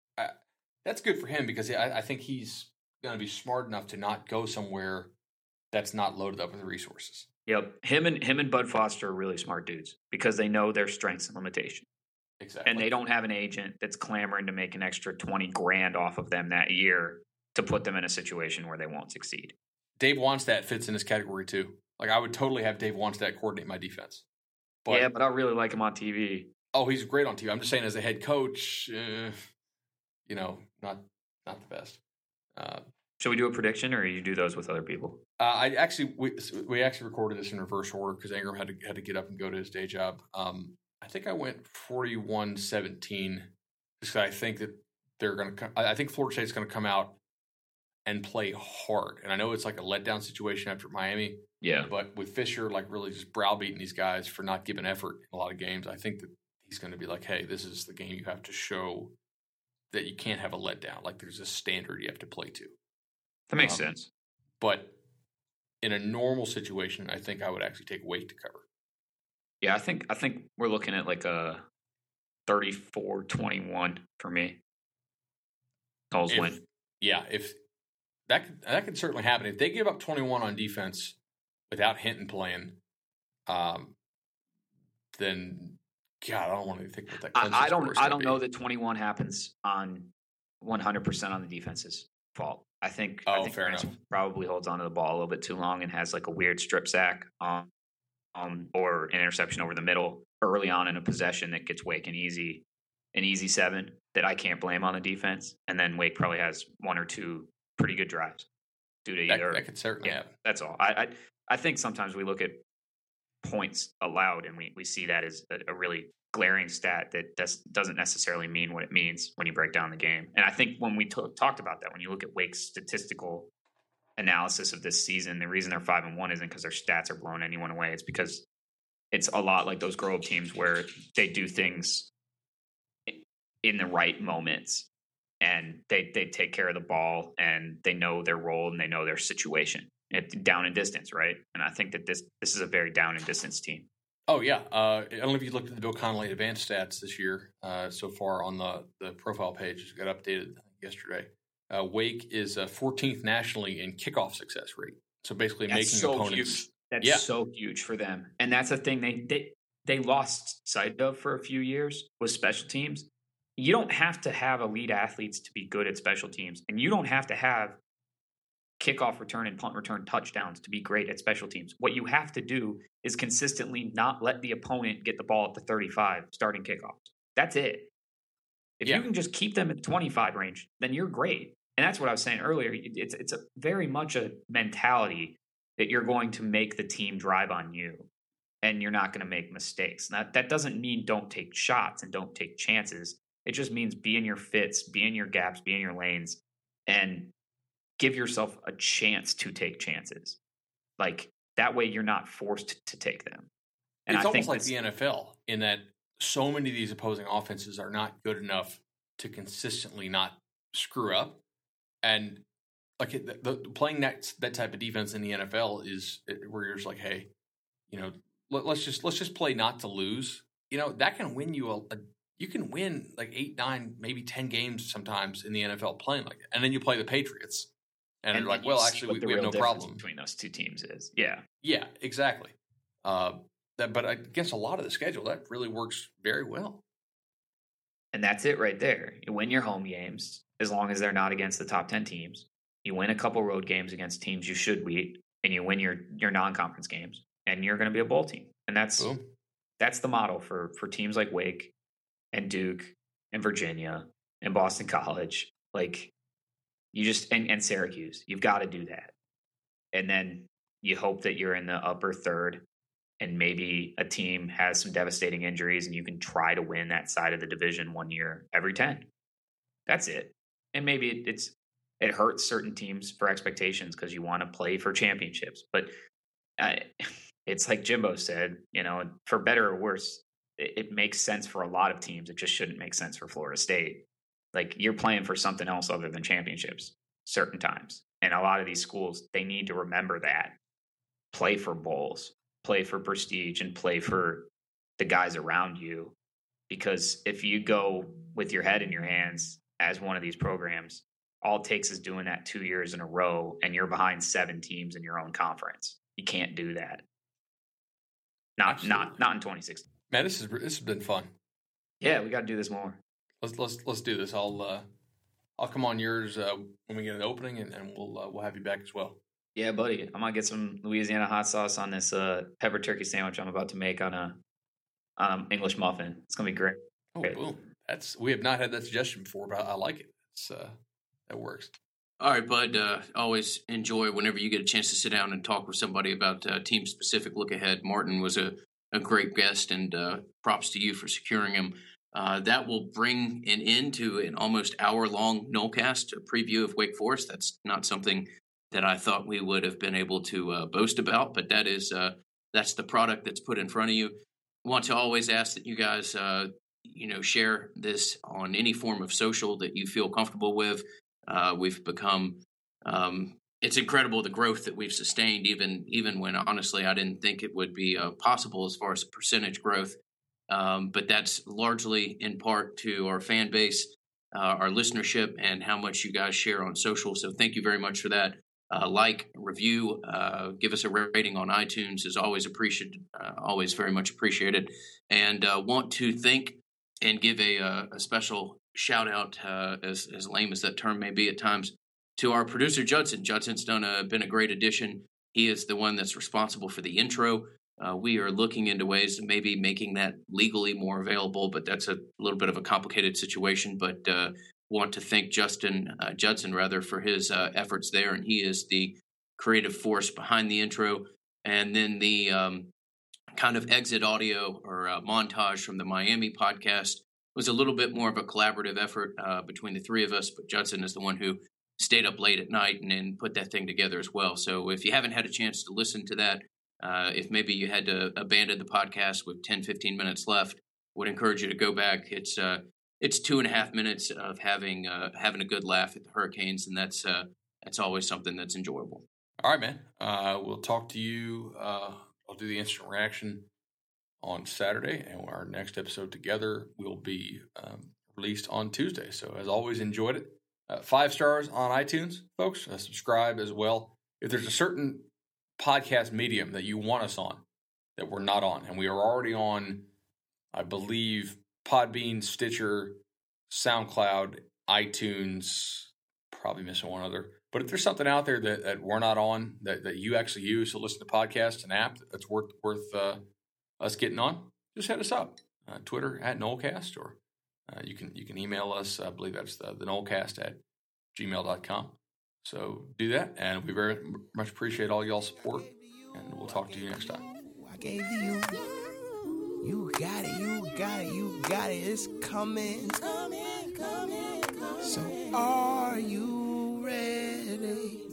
That's good for him, because I, I think he's going to be smart enough to not go somewhere that's not loaded up with resources. Yep. Him and him and Bud Foster are really smart dudes because they know their strengths and limitations. Exactly. And they don't have an agent that's clamoring to make an extra twenty grand off of them that year to put them in a situation where they won't succeed. Dave Wannstedt fits in this category too. Like, I would totally have Dave Wannstedt coordinate my defense. But, yeah, but I really like him on T V. oh, he's great on T V. I'm just saying, as a head coach, uh, you know, not not the best. Uh, Should we do a prediction, or you do those with other people? uh, I actually we, we actually recorded this in reverse order because Ingram had to had to get up and go to his day job. Um, I think I went forty-one seventeen just because I think that they're going to. I think Florida State's going to come out and play hard. And I know it's like a letdown situation after Miami. Yeah. But with Fisher, like, really just browbeating these guys for not giving effort in a lot of games, I think that he's going to be like, hey, this is the game you have to show that you can't have a letdown. Like, there's a standard you have to play to. That makes Um, sense. But in a normal situation, I think I would actually take Wake to cover. Yeah, I think I think we're looking at like a thirty-four twenty-one for me. Calls If- win. Yeah, if that could, that could certainly happen. If they give up twenty-one on defense without Hinton playing, um, then God, I don't want to think what that. I, Clemson I score don't is I gonna don't be. know that twenty-one happens on one hundred percent on the defense's fault. I think I Oh, think fair Grant enough. probably holds onto the ball a little bit too long and has like a weird strip sack um, um or an interception over the middle early on in a possession that gets Wake an easy an easy seven that I can't blame on the defense. And then Wake probably has one or two pretty good drives due to That, either that could certainly yeah, happen. that's all. I, I I think sometimes we look at points allowed and we, we see that as a, a really glaring stat that does, doesn't necessarily mean what it means when you break down the game. And I think when we t- talked about that, when you look at Wake's statistical analysis of this season, the reason they're five and one isn't because their stats are blowing anyone away. It's because it's a lot like those Grove teams where they do things in the right moments and they, they take care of the ball and they know their role and they know their situation. It, down and distance, right? And I think that this this is a very down and distance team. Oh yeah, uh, I don't know if you looked at the Bill Connolly advanced stats this year uh, so far on the the profile page. It got updated yesterday. uh, Wake is uh, fourteenth nationally in kickoff success rate. So basically That's making so opponents. Huge. That's yeah. so huge for them. And that's the thing they, they they lost sight of for a few years was special teams. You don't have to have elite athletes to be good at special teams. And you don't have to have kickoff return and punt return touchdowns to be great at special teams. What you have to do is consistently not let the opponent get the ball at the thirty-five starting kickoffs. That's it. If yeah. you can just keep them at the twenty-five range, then you're great. And that's what I was saying earlier. It's it's a very much a mentality that you're going to make the team drive on you and you're not going to make mistakes. That that doesn't mean don't take shots and don't take chances. It just means be in your fits, be in your gaps, be in your lanes, and give yourself a chance to take chances. Like that way you're not forced to take them. And it's I almost like the N F L in that so many of these opposing offenses are not good enough to consistently not screw up. And like the, the playing that that type of defense in the N F L is where you're just like, hey, you know, let, let's just let's just play not to lose. You know, that can win you a, a you can win like eight, nine, maybe ten games sometimes in the N F L playing like that. And then you play the Patriots. And, and they're like, well, actually, we, we have no problem between those two teams is. Yeah. Yeah, exactly. Uh, that, but against a lot of the schedule, that really works very well. And that's it right there. You win your home games as long as they're not against the top ten teams. You win a couple road games against teams you should beat, and you win your, your non-conference games, and you're going to be a bowl team. And that's Boom. that's the model for for teams like Wake and Duke and Virginia and Boston College. Like, you just and, and Syracuse, you've got to do that. And then you hope that you're in the upper third and maybe a team has some devastating injuries and you can try to win that side of the division one year every ten. That's it. And maybe it, it's it hurts certain teams for expectations because you want to play for championships. But uh, it's like Jimbo said, you know, for better or worse, it, it makes sense for a lot of teams. It just shouldn't make sense for Florida State. Like, you're playing for something else other than championships certain times. And a lot of these schools, they need to remember that. Play for bowls, play for prestige, and play for the guys around you. Because if you go with your head in your hands as one of these programs, all it takes is doing that two years in a row, and you're behind seven teams in your own conference. You can't do that. Not Absolutely. not not in twenty sixteen. Man, this is this has been fun. Yeah, we got to do this more. Let's let's let's do this. I'll uh, I'll come on yours uh, when we get an opening, and, and we'll uh, we'll have you back as well. Yeah, buddy. I'm gonna get some Louisiana hot sauce on this uh, pepper turkey sandwich I'm about to make on a um, English muffin. It's gonna be great. Oh, great. boom! That's we have not had that suggestion before, but I, I like it. It's uh, that works. All right, Bud. Uh, always enjoy whenever you get a chance to sit down and talk with somebody about uh, team specific look ahead. Martin was a, a great guest, and uh, props to you for securing him. Uh, that will bring an end to an almost hour-long Nolecast, a preview of Wake Forest. That's not something that I thought we would have been able to uh, boast about, but that is uh, that's the product that's put in front of you. I want to always ask that you guys, uh, you know, share this on any form of social that you feel comfortable with. Uh, we've become um, it's incredible the growth that we've sustained, even even when honestly I didn't think it would be uh, possible as far as percentage growth. Um, but that's largely in part to our fan base, uh, our listenership, and how much you guys share on social. So thank you very much for that. Uh, like, review, uh, give us a rating on iTunes is always appreciated, uh, always very much appreciated. And uh, want to thank and give a, uh, a special shout out, uh, as, as lame as that term may be at times, to our producer, Judson. Judson's done a, been a great addition. He is the one that's responsible for the intro. Uh, we are looking into ways of maybe making that legally more available, but that's a little bit of a complicated situation. But uh, want to thank Justin uh, Judson rather for his uh, efforts there, and he is the creative force behind the intro. And then the um, kind of exit audio or uh, montage from the Miami podcast was a little bit more of a collaborative effort uh, between the three of us. But Judson is the one who stayed up late at night and, and put that thing together as well. So if you haven't had a chance to listen to that, Uh, if maybe you had to abandon the podcast with ten, fifteen minutes left, would encourage you to go back. It's uh, it's two and a half minutes of having uh, having a good laugh at the Hurricanes, and that's uh, that's always something that's enjoyable. All right, man. Uh, we'll talk to you. Uh, I'll do the instant reaction on Saturday, and our next episode together will be um, released on Tuesday. So as always, enjoyed it. Uh, five stars on iTunes, folks. Uh, subscribe as well. If there's a certain podcast medium that you want us on that we're not on, and we are already on, I believe, Podbean, Stitcher, SoundCloud, iTunes, probably missing one other. But if there's something out there that, that we're not on, that, that you actually use to listen to podcasts, an app that's worth worth uh, us getting on, just hit us up. Uh, Twitter at Nolecast, or uh, you can you can email us. I believe that's the, the Nolecast at gmail dot com. So do that, and we very much appreciate all y'all's support, and we'll talk to you next time. I gave you, you got it, you got it, you got it, it's coming. So are you ready?